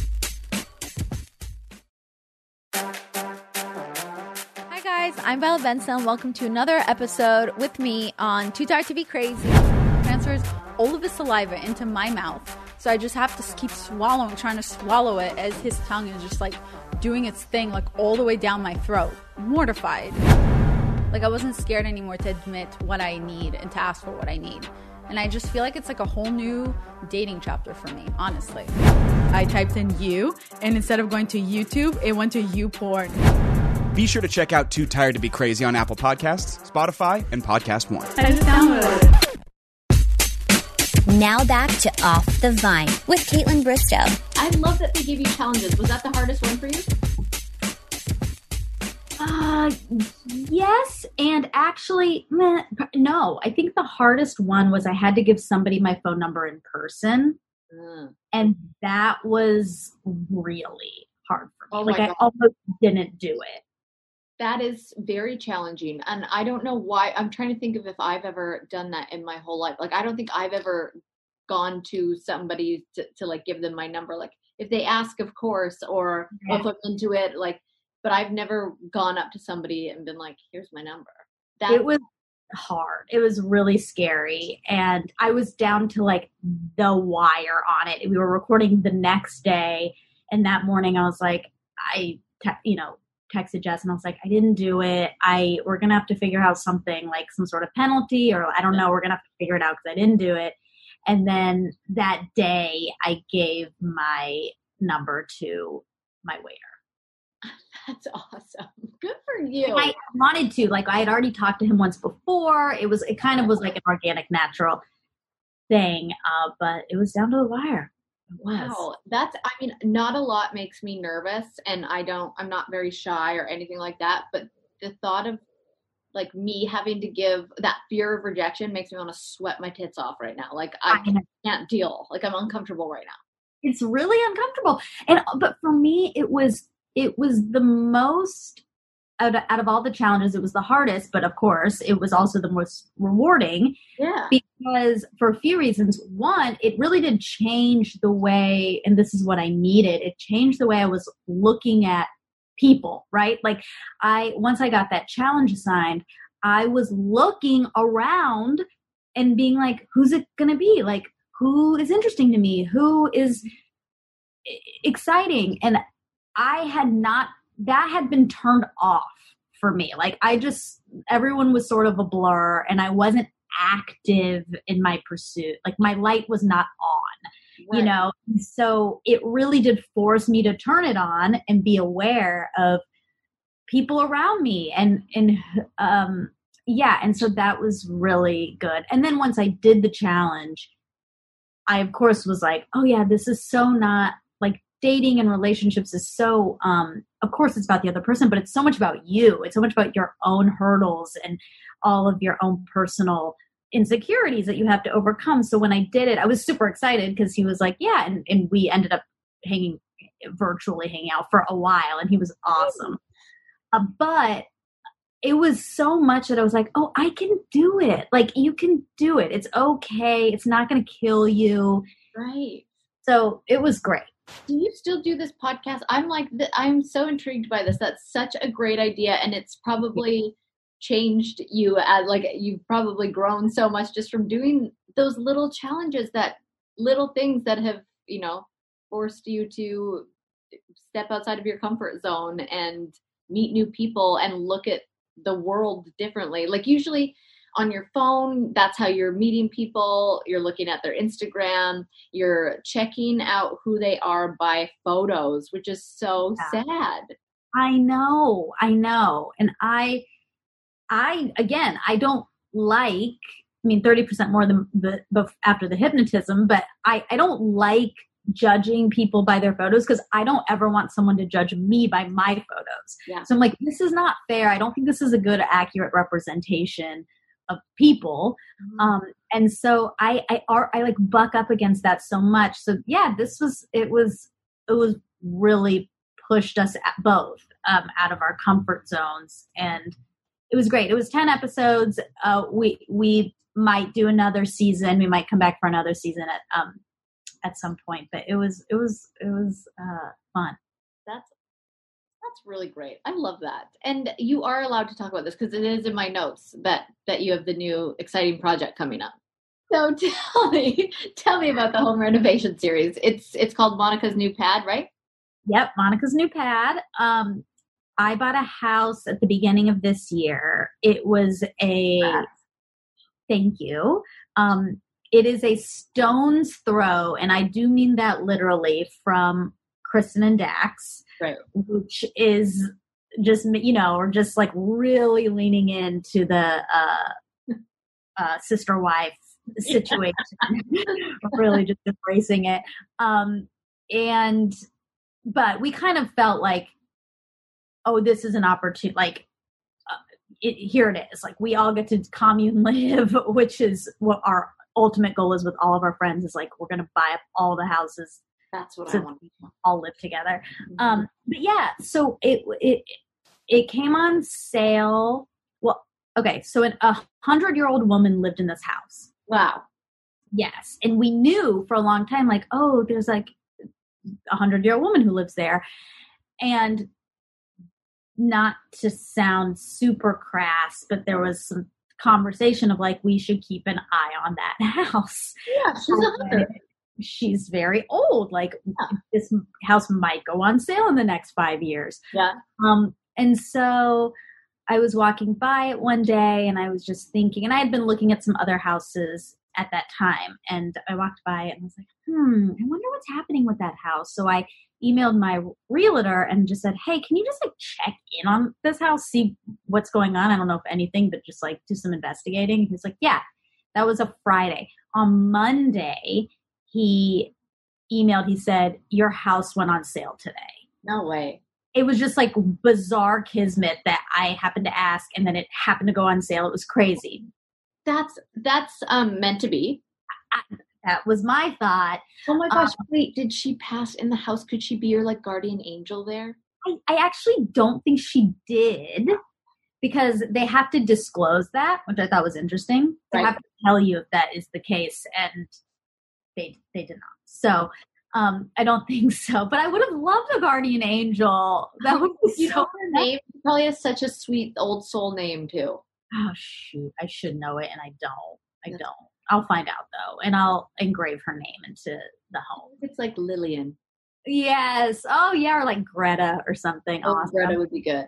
Hi guys, I'm Bella Benson. Welcome to another episode with me on Too Tired to Be Crazy. Transfers all of his saliva into my mouth, so I just have to keep trying to swallow it as his tongue is just like doing its thing like all the way down my throat. Mortified. Like I wasn't scared anymore to admit what I need and to ask for what I need. And I just feel like it's like a whole new dating chapter for me, honestly. I typed in you, and instead of going to YouTube, it went to YouPorn. Be sure to check out Too Tired to Be Crazy on Apple Podcasts, Spotify, and Podcast One. I just downloaded it. Now back to Off the Vine with Kaitlyn Bristowe. I love that they give you challenges. Was that the hardest one for you? Yes, and actually, no. I think the hardest one was I had to give somebody my phone number in person, and that was really hard for me. Oh like I almost didn't do it. That is very challenging, and I don't know why. I'm trying to think of if I've ever done that in my whole life. Like, I don't think I've ever gone to somebody to like give them my number. Like, if they ask, of course, or I'll look into it, like. But I've never gone up to somebody and been like, here's my number. It was hard. It was really scary. And I was down to like the wire on it. We were recording the next day. And that morning I was like, texted Jess and I was like, I didn't do it. We're going to have to figure out something like some sort of penalty or I don't know. We're going to have to figure it out because I didn't do it. And then that day I gave my number to my waiter. That's awesome. Good for you. I wanted to, like, I had already talked to him once before. It kind of was like an organic, natural thing, but it was down to the wire. It was. Wow. Not a lot makes me nervous, and I'm not very shy or anything like that, but the thought of like me having to give that fear of rejection makes me want to sweat my tits off right now. Like I can't deal. Like I'm uncomfortable right now. It's really uncomfortable. But for me, it was the most, out of all the challenges, it was the hardest, but of course, it was also the most rewarding. Yeah. Because for a few reasons. One, it really did change the way, and this is what I needed, it changed the way I was looking at people, right? Like once I got that challenge assigned, I was looking around and being like, who's it going to be? Like, who is interesting to me? Who is exciting? And that had been turned off for me. Like everyone was sort of a blur and I wasn't active in my pursuit. Like my light was not on, right. So it really did force me to turn it on and be aware of people around me. And so that was really good. And then once I did the challenge, I of course was like, oh yeah, this is so not like, dating and relationships is so, of course it's about the other person, but it's so much about you. It's so much about your own hurdles and all of your own personal insecurities that you have to overcome. So when I did it, I was super excited because he was like, yeah. And we ended up virtually hanging out for a while and he was awesome. But it was so much that I was like, oh, I can do it. Like you can do it. It's okay. It's not going to kill you. Right. So it was great. Do you still do this podcast? I'm so intrigued by this. That's such a great idea. And it's probably changed you as like you've probably grown so much just from doing those little challenges, that little things that have, you know, forced you to step outside of your comfort zone and meet new people and look at the world differently. Like usually on your phone, that's how you're meeting people. You're looking at their Instagram, you're checking out who they are by photos, which is so sad. I know. And I again, I don't like, 30% more than after the hypnotism, but I don't like judging people by their photos because I don't ever want someone to judge me by my photos. Yeah. So I'm like, this is not fair. I don't think this is a good, accurate representation of people. Mm-hmm. And so I like buck up against that so much. So yeah, it was really pushed us both out of our comfort zones, and it was great. It was 10 episodes. We might do another season. We might come back for another season at some point, but it was fun. That's really great. I love that. And you are allowed to talk about this because it is in my notes that you have the new exciting project coming up. So tell me about the home renovation series. It's called Monica's New Pad, right? Yep, Monica's New Pad. I bought a house at the beginning of this year. It was thank you. It is a stone's throw, and I do mean that literally, from Kristen and Dax, right? Which is just, or just like really leaning into the sister wife situation, really just embracing it. But we kind of felt like, oh, this is an opportunity. Like, here it is. Like, we all get to commune live, which is what our ultimate goal is with all of our friends. Is like, we're going to buy up all the houses. That's what so I want. All live together. Mm-hmm. But yeah, so it came on sale. Well, okay, so a 100-year-old woman lived in this house. Wow. Yes, and we knew for a long time, like, oh, there's like a 100-year-old woman who lives there, and not to sound super crass, but there was some conversation of like, we should keep an eye on that house. Yeah, she's 100. She's very old. Like, this house might go on sale in the next 5 years. Yeah. And so I was walking by it one day, and I was just thinking, and I had been looking at some other houses at that time, and I walked by it and was like, I wonder what's happening with that house. So I emailed my realtor and just said, hey, can you just like check in on this house, see what's going on? I don't know if anything, but just like do some investigating. He's like, yeah. That was a Friday. On Monday, he emailed, he said, your house went on sale today. No way. It was just like bizarre kismet that I happened to ask, and then it happened to go on sale. It was crazy. That's meant to be. That was my thought. Oh my gosh. Wait, did she pass in the house? Could she be your like guardian angel there? I actually don't think she did, because they have to disclose that, which I thought was interesting. They have to tell you if that is the case, and they did not. So I don't think so. But I would have loved a guardian angel. That would be so her name. She probably has such a sweet old soul name too. Oh shoot, I should know it, and I don't. I'll find out though, and I'll engrave her name into the home. It's like Lillian. Yes. Oh yeah, or like Greta or something. Oh, awesome. Greta would be good.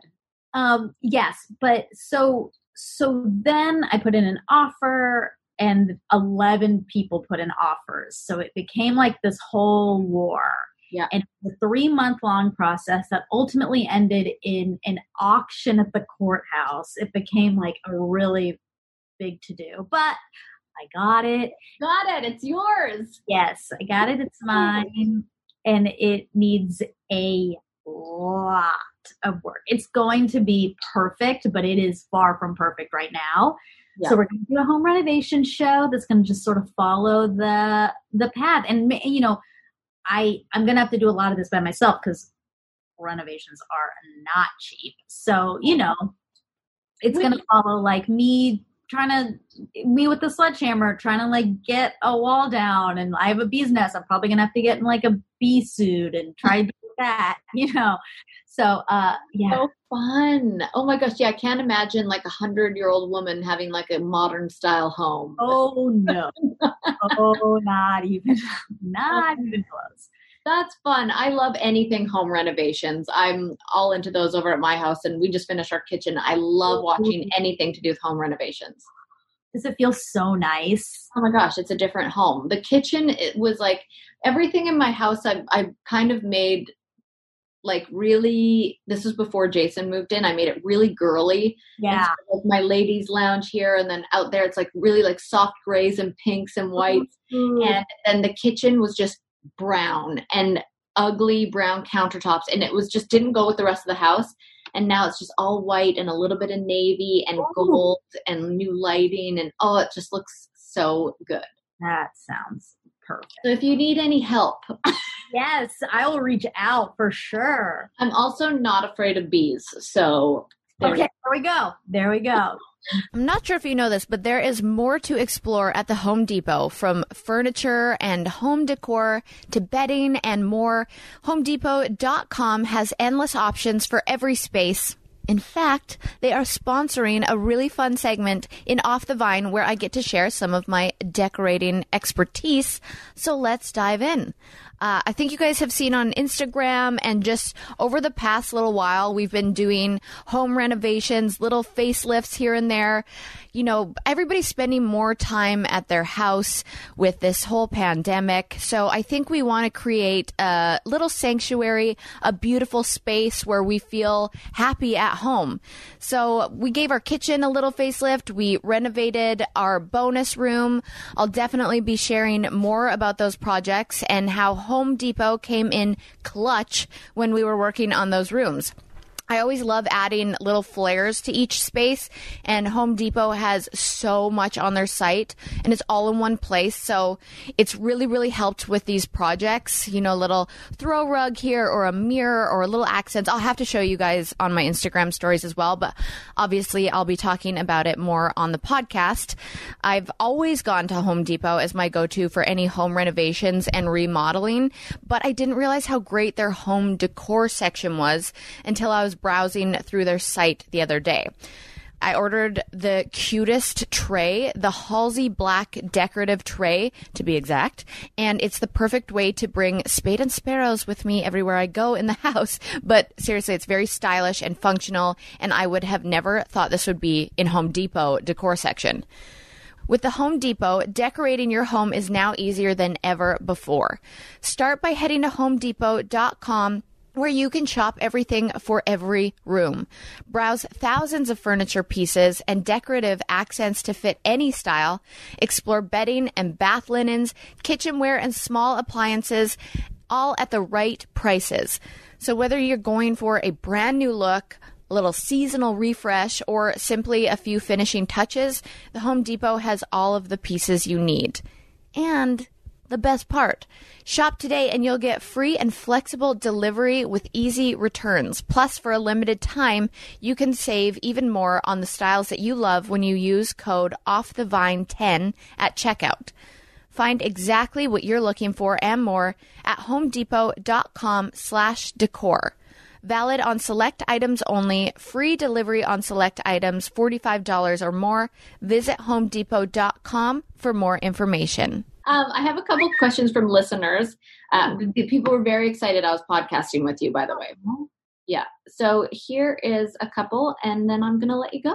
Yes, but so then I put in an offer, and 11 people put in offers. So it became like this whole war. Yeah. And the 3-month-long process that ultimately ended in an auction at the courthouse. It became like a really big to-do, but I got it. Got it. It's yours. Yes, I got it. It's mine. And it needs a lot of work. It's going to be perfect, but it is far from perfect right now. Yeah. So we're going to do a home renovation show that's going to just sort of follow the path. And, you know, I'm going to have to do a lot of this by myself because renovations are not cheap. So, you know, it's going to follow like me with the sledgehammer, trying to like get a wall down, and I have a bee's nest. I'm probably going to have to get in like a bee suit and try to do that, So, yeah. So fun. Oh my gosh. Yeah. I can't imagine like 100-year-old woman having like a modern style home. Oh no. Oh, not even close. That's fun. I love anything home renovations. I'm all into those over at my house, and we just finished our kitchen. I love watching anything to do with home renovations. Does it feel so nice? Oh my gosh, it's a different home. The kitchen, it was like everything in my house I've kind of made like really, this was before Jason moved in. I made it really girly. Yeah. So like my ladies lounge here, and then out there it's like really like soft grays and pinks and whites. And then the kitchen was just brown and ugly brown countertops, and it was just didn't go with the rest of the house. And now it's just all white and a little bit of navy and gold and new lighting, and it just looks so good. That sounds perfect. So if you need any help, yes, I will reach out for sure. I'm also not afraid of bees. So there we go. I'm not sure if you know this, but there is more to explore at the Home Depot, from furniture and home decor to bedding and more. HomeDepot.com has endless options for every space. In fact, they are sponsoring a really fun segment in Off the Vine where I get to share some of my decorating expertise. So let's dive in. I think you guys have seen on Instagram, and just over the past little while, we've been doing home renovations, little facelifts here and there. Everybody's spending more time at their house with this whole pandemic. So I think we want to create a little sanctuary, a beautiful space where we feel happy at home. So we gave our kitchen a little facelift. We renovated our bonus room. I'll definitely be sharing more about those projects and how Home Depot came in clutch when we were working on those rooms. I always love adding little flares to each space, and Home Depot has so much on their site, and it's all in one place. So it's really, really helped with these projects, little throw rug here or a mirror or little accents. I'll have to show you guys on my Instagram stories as well, but obviously I'll be talking about it more on the podcast. I've always gone to Home Depot as my go-to for any home renovations and remodeling, but I didn't realize how great their home decor section was until I was browsing through their site the other day. I ordered the cutest tray, the Halsey Black decorative tray to be exact, and it's the perfect way to bring Spade and Sparrows with me everywhere I go in the house. But seriously, it's very stylish and functional, and I would have never thought this would be in Home Depot decor section. With the Home Depot, decorating your home is now easier than ever before. Start by heading to HomeDepot.com, where you can shop everything for every room. Browse thousands of furniture pieces and decorative accents to fit any style. Explore bedding and bath linens, kitchenware and small appliances, all at the right prices. So whether you're going for a brand new look, a little seasonal refresh, or simply a few finishing touches, the Home Depot has all of the pieces you need. And the best part, shop today and you'll get free and flexible delivery with easy returns. Plus, for a limited time, you can save even more on the styles that you love when you use code OffTheVine10 at checkout. Find exactly what you're looking for and more at HomeDepot.com/decor. Valid on select items only. Free delivery on select items, $45 or more. Visit HomeDepot.com for more information. I have a couple of questions from listeners. People were very excited I was podcasting with you, by the way. Yeah. So here is a couple, and then I'm going to let you go.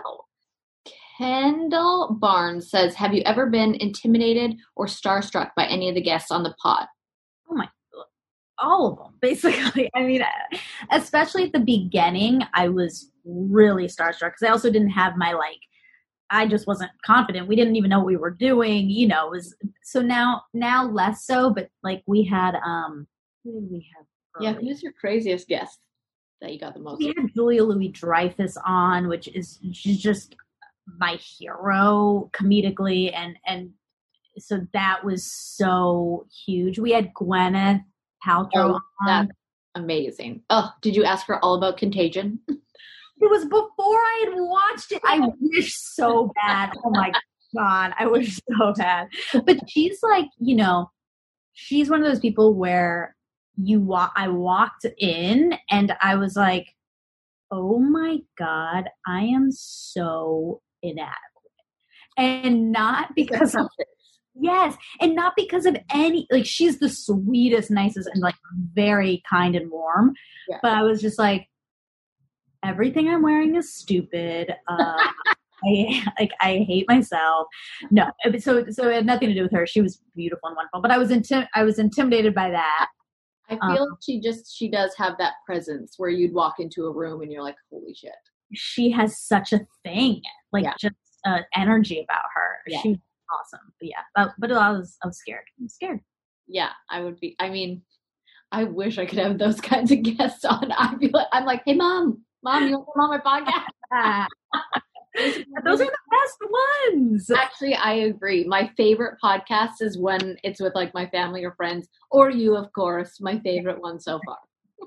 Kendall Barnes says, have you ever been intimidated or starstruck by any of the guests on the pod? Oh my God. All of them, basically. I mean, especially at the beginning, I was really starstruck because I also didn't have I just wasn't confident. We didn't even know what we were doing, it was, so now less so, but we had, who did we have? Yeah. Who's your craziest guest that you got the most? We had Julia Louis-Dreyfus on, which is, she's just my hero comedically. And so that was so huge. We had Gwyneth Paltrow on. That's amazing. Oh, did you ask her all about Contagion? It was before I had watched it. I wish so bad. Oh my God. I wish so bad. But she's she's one of those people where I walked in and I was like, oh my God, I am so inadequate. And not because of yes, and not because of any, like, she's the sweetest, nicest, and like very kind and warm. Yeah. But I was just like, everything I'm wearing is stupid. I hate myself. No, so it had nothing to do with her. She was beautiful and wonderful, but I was intimidated by that. I feel she does have that presence where you'd walk into a room and you're like, holy shit. She has such a thing, like just energy about her. Yeah. She's awesome. But yeah, but I was scared. I'm scared. Yeah, I would be. I mean, I wish I could have those kinds of guests on. I'm like, hey, mom, you want to come on my podcast? Those are the best ones. Actually, I agree. My favorite podcast is when it's with like my family or friends, or you, of course. My favorite one so far.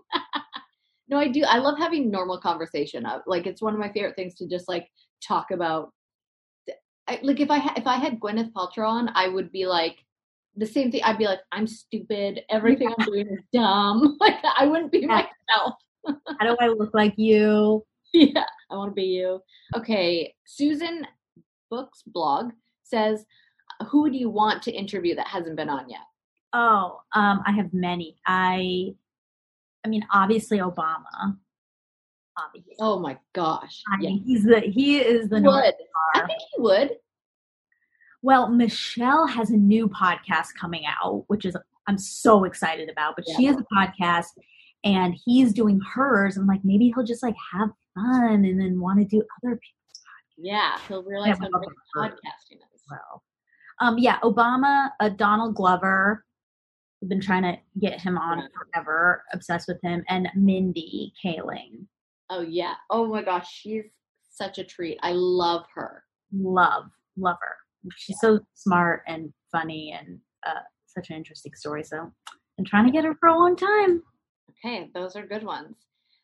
No, I do. I love having normal conversation. Like, it's one of my favorite things to just like talk about. Like if I had Gwyneth Paltrow on, I would be like the same thing. I'd be like, I'm stupid. Everything I'm doing is dumb. Like I wouldn't be myself. How do I look like you? Yeah, I want to be you. Okay, Susan Book's blog says, who do you want to interview that hasn't been on yet? Oh, I have many. I mean, obviously Obama. Obviously. Oh my gosh. I mean, he is the North Star. I think he would. Well, Michelle has a new podcast coming out, which is I'm so excited about. But she has a podcast, and he's doing hers. I'm like, maybe he'll just like have fun and then want to do other people's podcasts. Yeah, he'll realize how great podcasting is. Well, yeah, Obama, Donald Glover. We've been trying to get him on forever. Obsessed with him, and Mindy Kaling. Oh yeah. Oh my gosh, she's such a treat. I love her. Love her. She's so smart and funny and such an interesting story. So I'm trying to get her for a long time. Okay, those are good ones.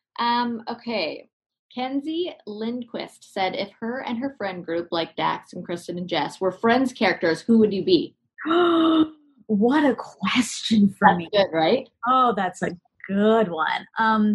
Okay. Kenzie Lindquist said if her and her friend group, like Dax and Kristen and Jess, were Friends characters, who would you be? What a question for me. Good, right? Oh, that's a good one.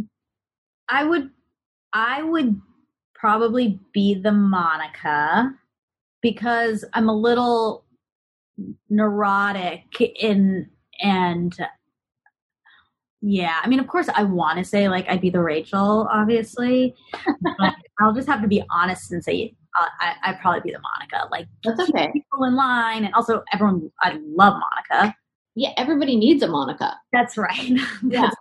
I would probably be the Monica because I'm a little neurotic and yeah, I mean, of course I want to say like I'd be the Rachel, obviously, but I'll just have to be honest and say I'd probably be the Monica. Like, that's okay. People in line, and also everyone. I love Monica. Yeah, everybody needs a Monica. That's right. Yeah.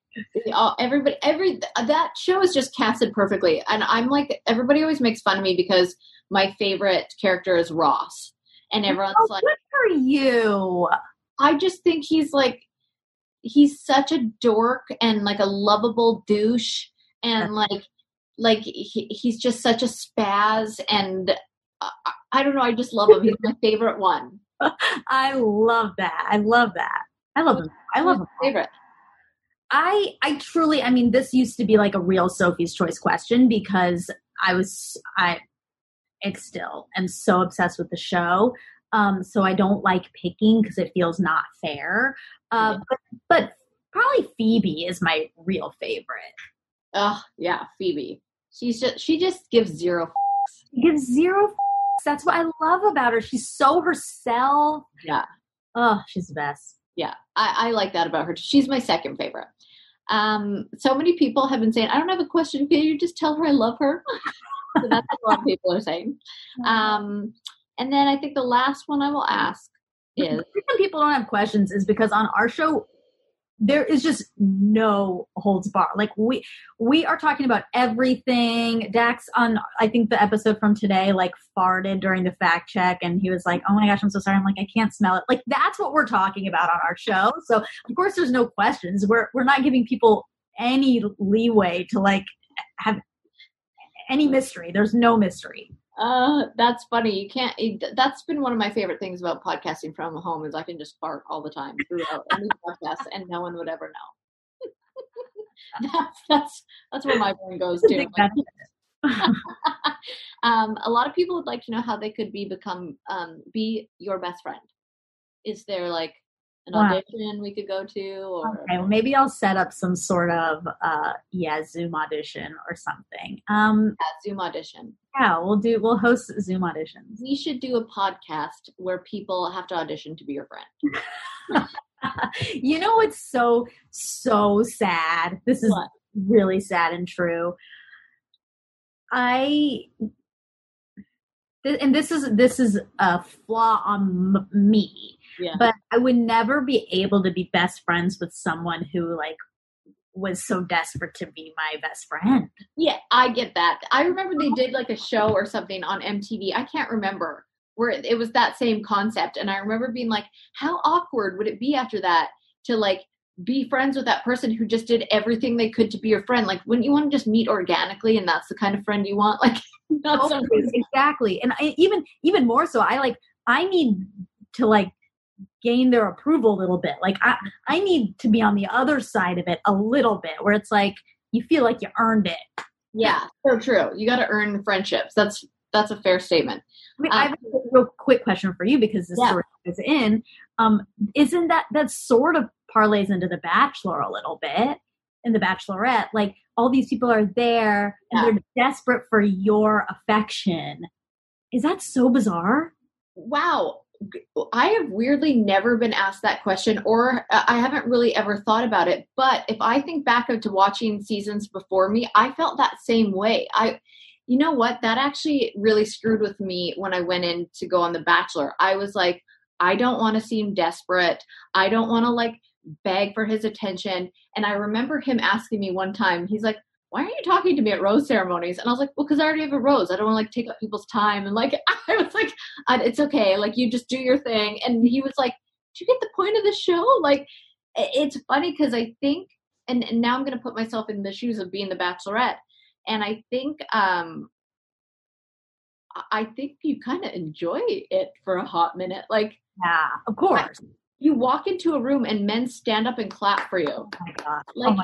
That show is just casted perfectly, and I'm like, everybody always makes fun of me because my favorite character is Ross, and everyone's like, "Good for you." I just think he's such a dork and like a lovable douche, and like he's just such a spaz, and I don't know, I just love him. He's my favorite one. I love that. I love him. I love him. Favorite. I truly, I mean, this used to be like a real Sophie's Choice question because I still am so obsessed with the show. So I don't like picking because it feels not fair. But probably Phoebe is my real favorite. Oh yeah, Phoebe. She just gives zero fucks. She gives zero fucks. That's what I love about her. She's so herself. Yeah. Oh, she's the best. Yeah, I like that about her. She's my second favorite. So many people have been saying, I don't have a question. Can you just tell her I love her? So that's what a lot of people are saying. And then I think the last one I will ask is... The reason people don't have questions is because on our show, there is just no holds bar. Like we are talking about everything. Dax on, I think the episode from today, like farted during the fact check and he was like, oh my gosh, I'm so sorry. I'm like, I can't smell it. Like that's what we're talking about on our show. So of course there's no questions. We're not giving people any leeway to like have any mystery. There's no mystery. That's funny. You can't, that's been one of my favorite things about podcasting from home is I can just fart all the time throughout any podcast and no one would ever know. That's where my brain goes to. A lot of people would like to know how they could be your best friend. Is there like an audition we could go to, or okay, well maybe I'll set up some sort of Zoom audition or something. Zoom audition. Yeah, we'll host Zoom auditions. We should do a podcast where people have to audition to be your friend. You know what's so sad? This is What? really sad and true. This is a flaw on me, Yeah. but I would never be able to be best friends with someone who like was so desperate to be my best friend. Yeah, I get that. I remember they did like a show or something on MTV. I can't remember, where it was that same concept. And I remember being like, how awkward would it be after that to like be friends with that person who just did everything they could to be your friend? Like, wouldn't you want to just meet organically and that's the kind of friend you want? Like, not some Exactly. And even more so, I need to like gain their approval a little bit. Like I need to be on the other side of it a little bit, where it's like you feel like you earned it. Yeah, so true. You got to earn friendships. That's a fair statement. I mean, I have a real quick question for you because this story is in. Isn't that sort of parlays into The Bachelor a little bit, in The Bachelorette? Like all these people are there and they're desperate for your affection. Is that so bizarre? Wow. I have weirdly never been asked that question, or I haven't really ever thought about it. But if I think back to watching seasons before me, I felt that same way. You know what? That actually really screwed with me when I went in to go on The Bachelor. I was like, I don't want to seem desperate. I don't want to like beg for his attention. And I remember him asking me one time, he's like, why aren't you talking to me at rose ceremonies? And I was like, well, because I already have a rose. I don't want to like take up people's time. And like, I was like, it's okay. Like, you just do your thing. And he was like, do you get the point of the show? Like, it's funny because I think, and now I'm going to put myself in the shoes of being the Bachelorette. And I think you kind of enjoy it for a hot minute. Like, yeah, of course. You walk into a room and men stand up and clap for you. Oh my God. Like,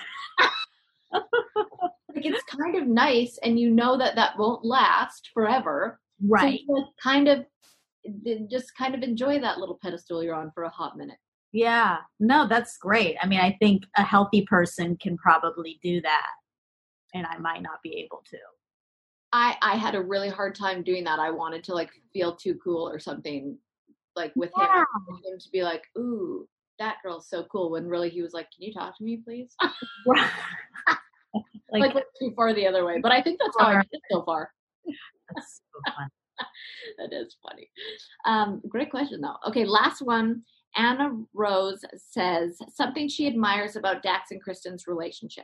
like it's kind of nice, and you know that won't last forever. Right. So you just kind of enjoy that little pedestal you're on for a hot minute. Yeah. No, that's great. I mean, I think a healthy person can probably do that, and I might not be able to. I had a really hard time doing that. I wanted to like feel too cool or something, like with him. I wanted him to be like, ooh, that girl's so cool, when really he was like, can you talk to me, please? like went too far the other way. But I think that's how I did it so far. That's so fun. That is funny. Great question though. Okay, last one. Anna Rose says something she admires about Dax and Kristen's relationship.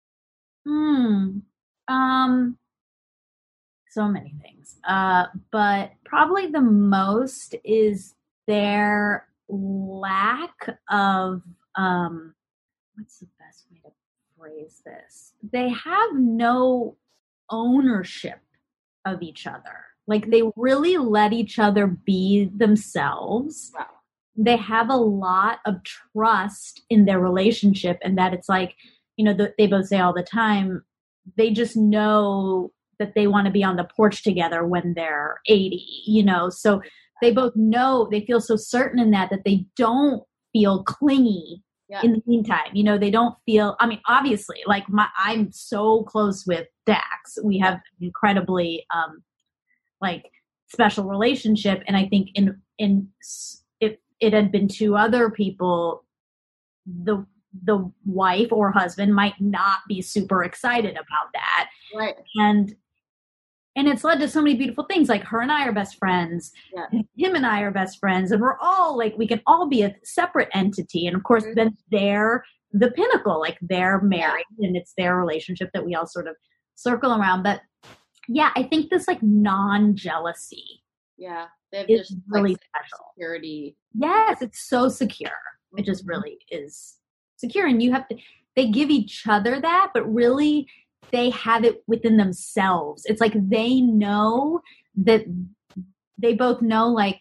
So many things. But probably the most is their lack of, what's the best way to phrase this? They have no ownership of each other. Like, they really let each other be themselves. Wow. They have a lot of trust in their relationship, and that it's like, you know, they both say all the time, they just know that they want to be on the porch together when they're 80, you know? So they both know, they feel so certain in that they don't feel clingy in the meantime. You know, they don't feel, I mean, obviously, like I'm so close with Dax. We have an incredibly, like, special relationship. And I think if it had been two other people, the wife or husband might not be super excited about that. Right. And it's led to so many beautiful things. Like, her and I are best friends. Yeah. And him and I are best friends. And we're all like, we can all be a separate entity. And of course, then they're the pinnacle. Like, they're married and it's their relationship that we all sort of circle around. But yeah, I think this like non-jealousy. Yeah. They have It's just really like, special. security. Yes, it's so secure. It just really is secure. And they give each other that, but really they have it within themselves. It's like they know that they both know, like,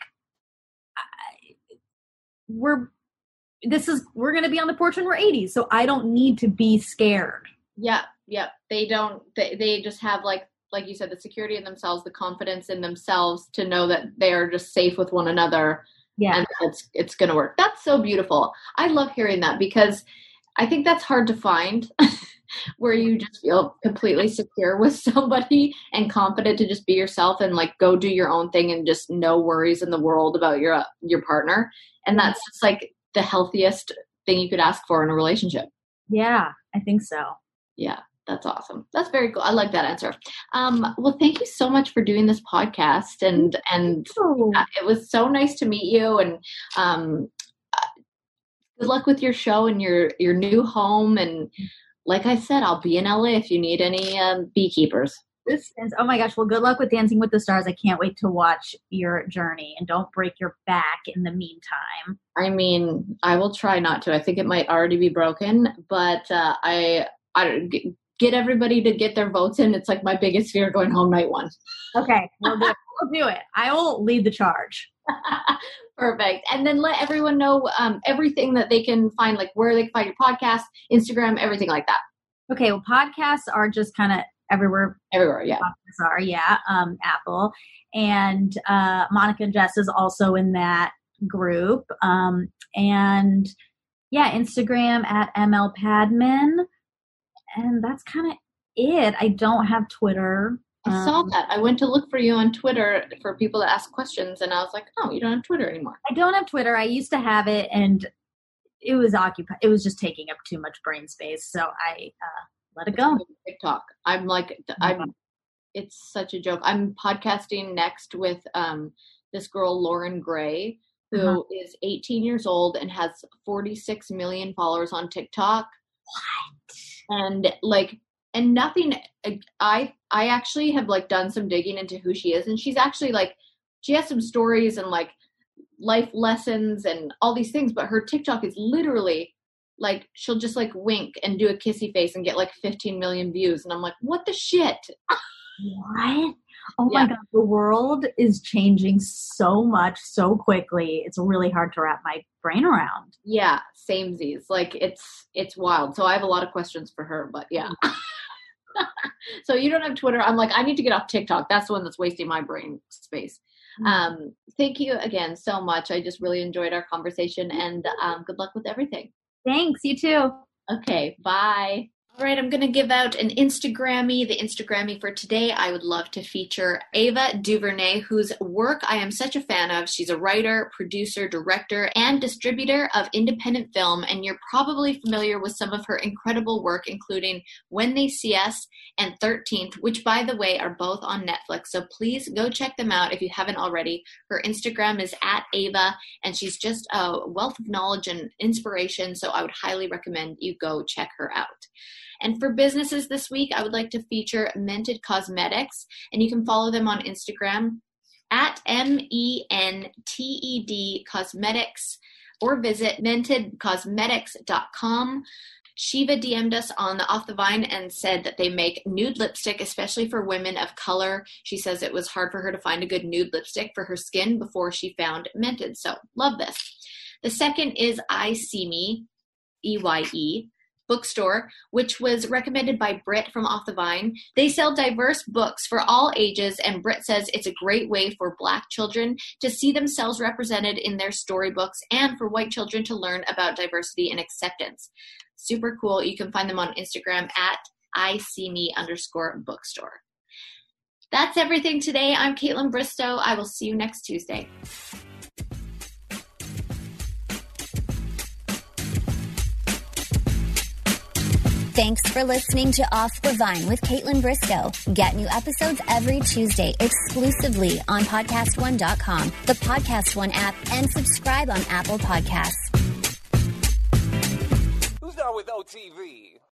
we're going to be on the porch when we're 80. So I don't need to be scared. Yeah. Yeah. They just have like you said, the security in themselves, the confidence in themselves to know that they are just safe with one another. Yeah. And it's going to work. That's so beautiful. I love hearing that because I think that's hard to find where you just feel completely secure with somebody and confident to just be yourself and like go do your own thing and just no worries in the world about your partner. And that's just like the healthiest thing you could ask for in a relationship. Yeah, I think so. Yeah, that's awesome. That's very cool. I like that answer. Well, thank you so much for doing this podcast, and it was so nice to meet you. And good luck with your show and your new home. And like I said, I'll be in LA if you need any beekeepers. Oh my gosh. Well, good luck with Dancing with the Stars. I can't wait to watch your journey, and don't break your back in the meantime. I mean, I will try not to. I think it might already be broken, but I get everybody to get their votes in. It's like my biggest fear going home night one. Okay. We'll do it. I will lead the charge. Perfect. And then let everyone know everything that they can find, like where they can find your podcast, Instagram, everything like that. Okay. Well, podcasts are just kind of everywhere. Everywhere, yeah. Podcasts are, yeah. Apple. And Monica and Jess is also in that group. And yeah, Instagram at ML Padman. And that's kind of it. I don't have Twitter. I saw that. I went to look for you on Twitter for people to ask questions, and I was like, oh, you don't have Twitter anymore. I don't have Twitter. I used to have it, and it was occupied. It was just taking up too much brain space, so I let it go. TikTok. I'm like, it's such a joke. I'm podcasting next with this girl, Lauren Gray, who is 18 years old and has 46 million followers on TikTok. What? And nothing, I actually have like done some digging into who she is, and she's actually like, she has some stories and like life lessons and all these things, but her TikTok is literally like, she'll just like wink and do a kissy face and get like 15 million views. And I'm like, what the shit? What? Oh my God. The world is changing so much, so quickly. It's really hard to wrap my brain around. Yeah. Samesies. Like it's wild. So I have a lot of questions for her, but yeah. So you don't have Twitter. I'm like, I need to get off TikTok. That's the one that's wasting my brain space. Thank you again so much. I just really enjoyed our conversation, and good luck with everything. Thanks. You too. Okay. Bye. All right, I'm going to give out an Instagrammy. The Instagrammy for today, I would love to feature Ava DuVernay, whose work I am such a fan of. She's a writer, producer, director, and distributor of independent film, and you're probably familiar with some of her incredible work, including When They See Us and 13th, which, by the way, are both on Netflix, so please go check them out if you haven't already. Her Instagram is @Ava, and she's just a wealth of knowledge and inspiration, so I would highly recommend you go check her out. And for businesses this week, I would like to feature Mented Cosmetics, and you can follow them on Instagram @MENTED Cosmetics, or visit mentedcosmetics.com. Shiva DM'd us on the Off the Vine and said that they make nude lipstick, especially for women of color. She says it was hard for her to find a good nude lipstick for her skin before she found Mented. So love this. The second is I See Me, EYE. Bookstore, which was recommended by Britt from Off the Vine. They sell diverse books for all ages, and Britt says it's a great way for Black children to see themselves represented in their storybooks and for white children to learn about diversity and acceptance. Super cool. You can find them on Instagram @ISeeMe_bookstore. That's everything today. I'm Caitlin Bristow. I will see you next Tuesday. Thanks for listening to Off the Vine with Caitlin Bristow. Get new episodes every Tuesday exclusively on PodcastOne.com, the Podcast One app, and subscribe on Apple Podcasts. Who's down with OTV?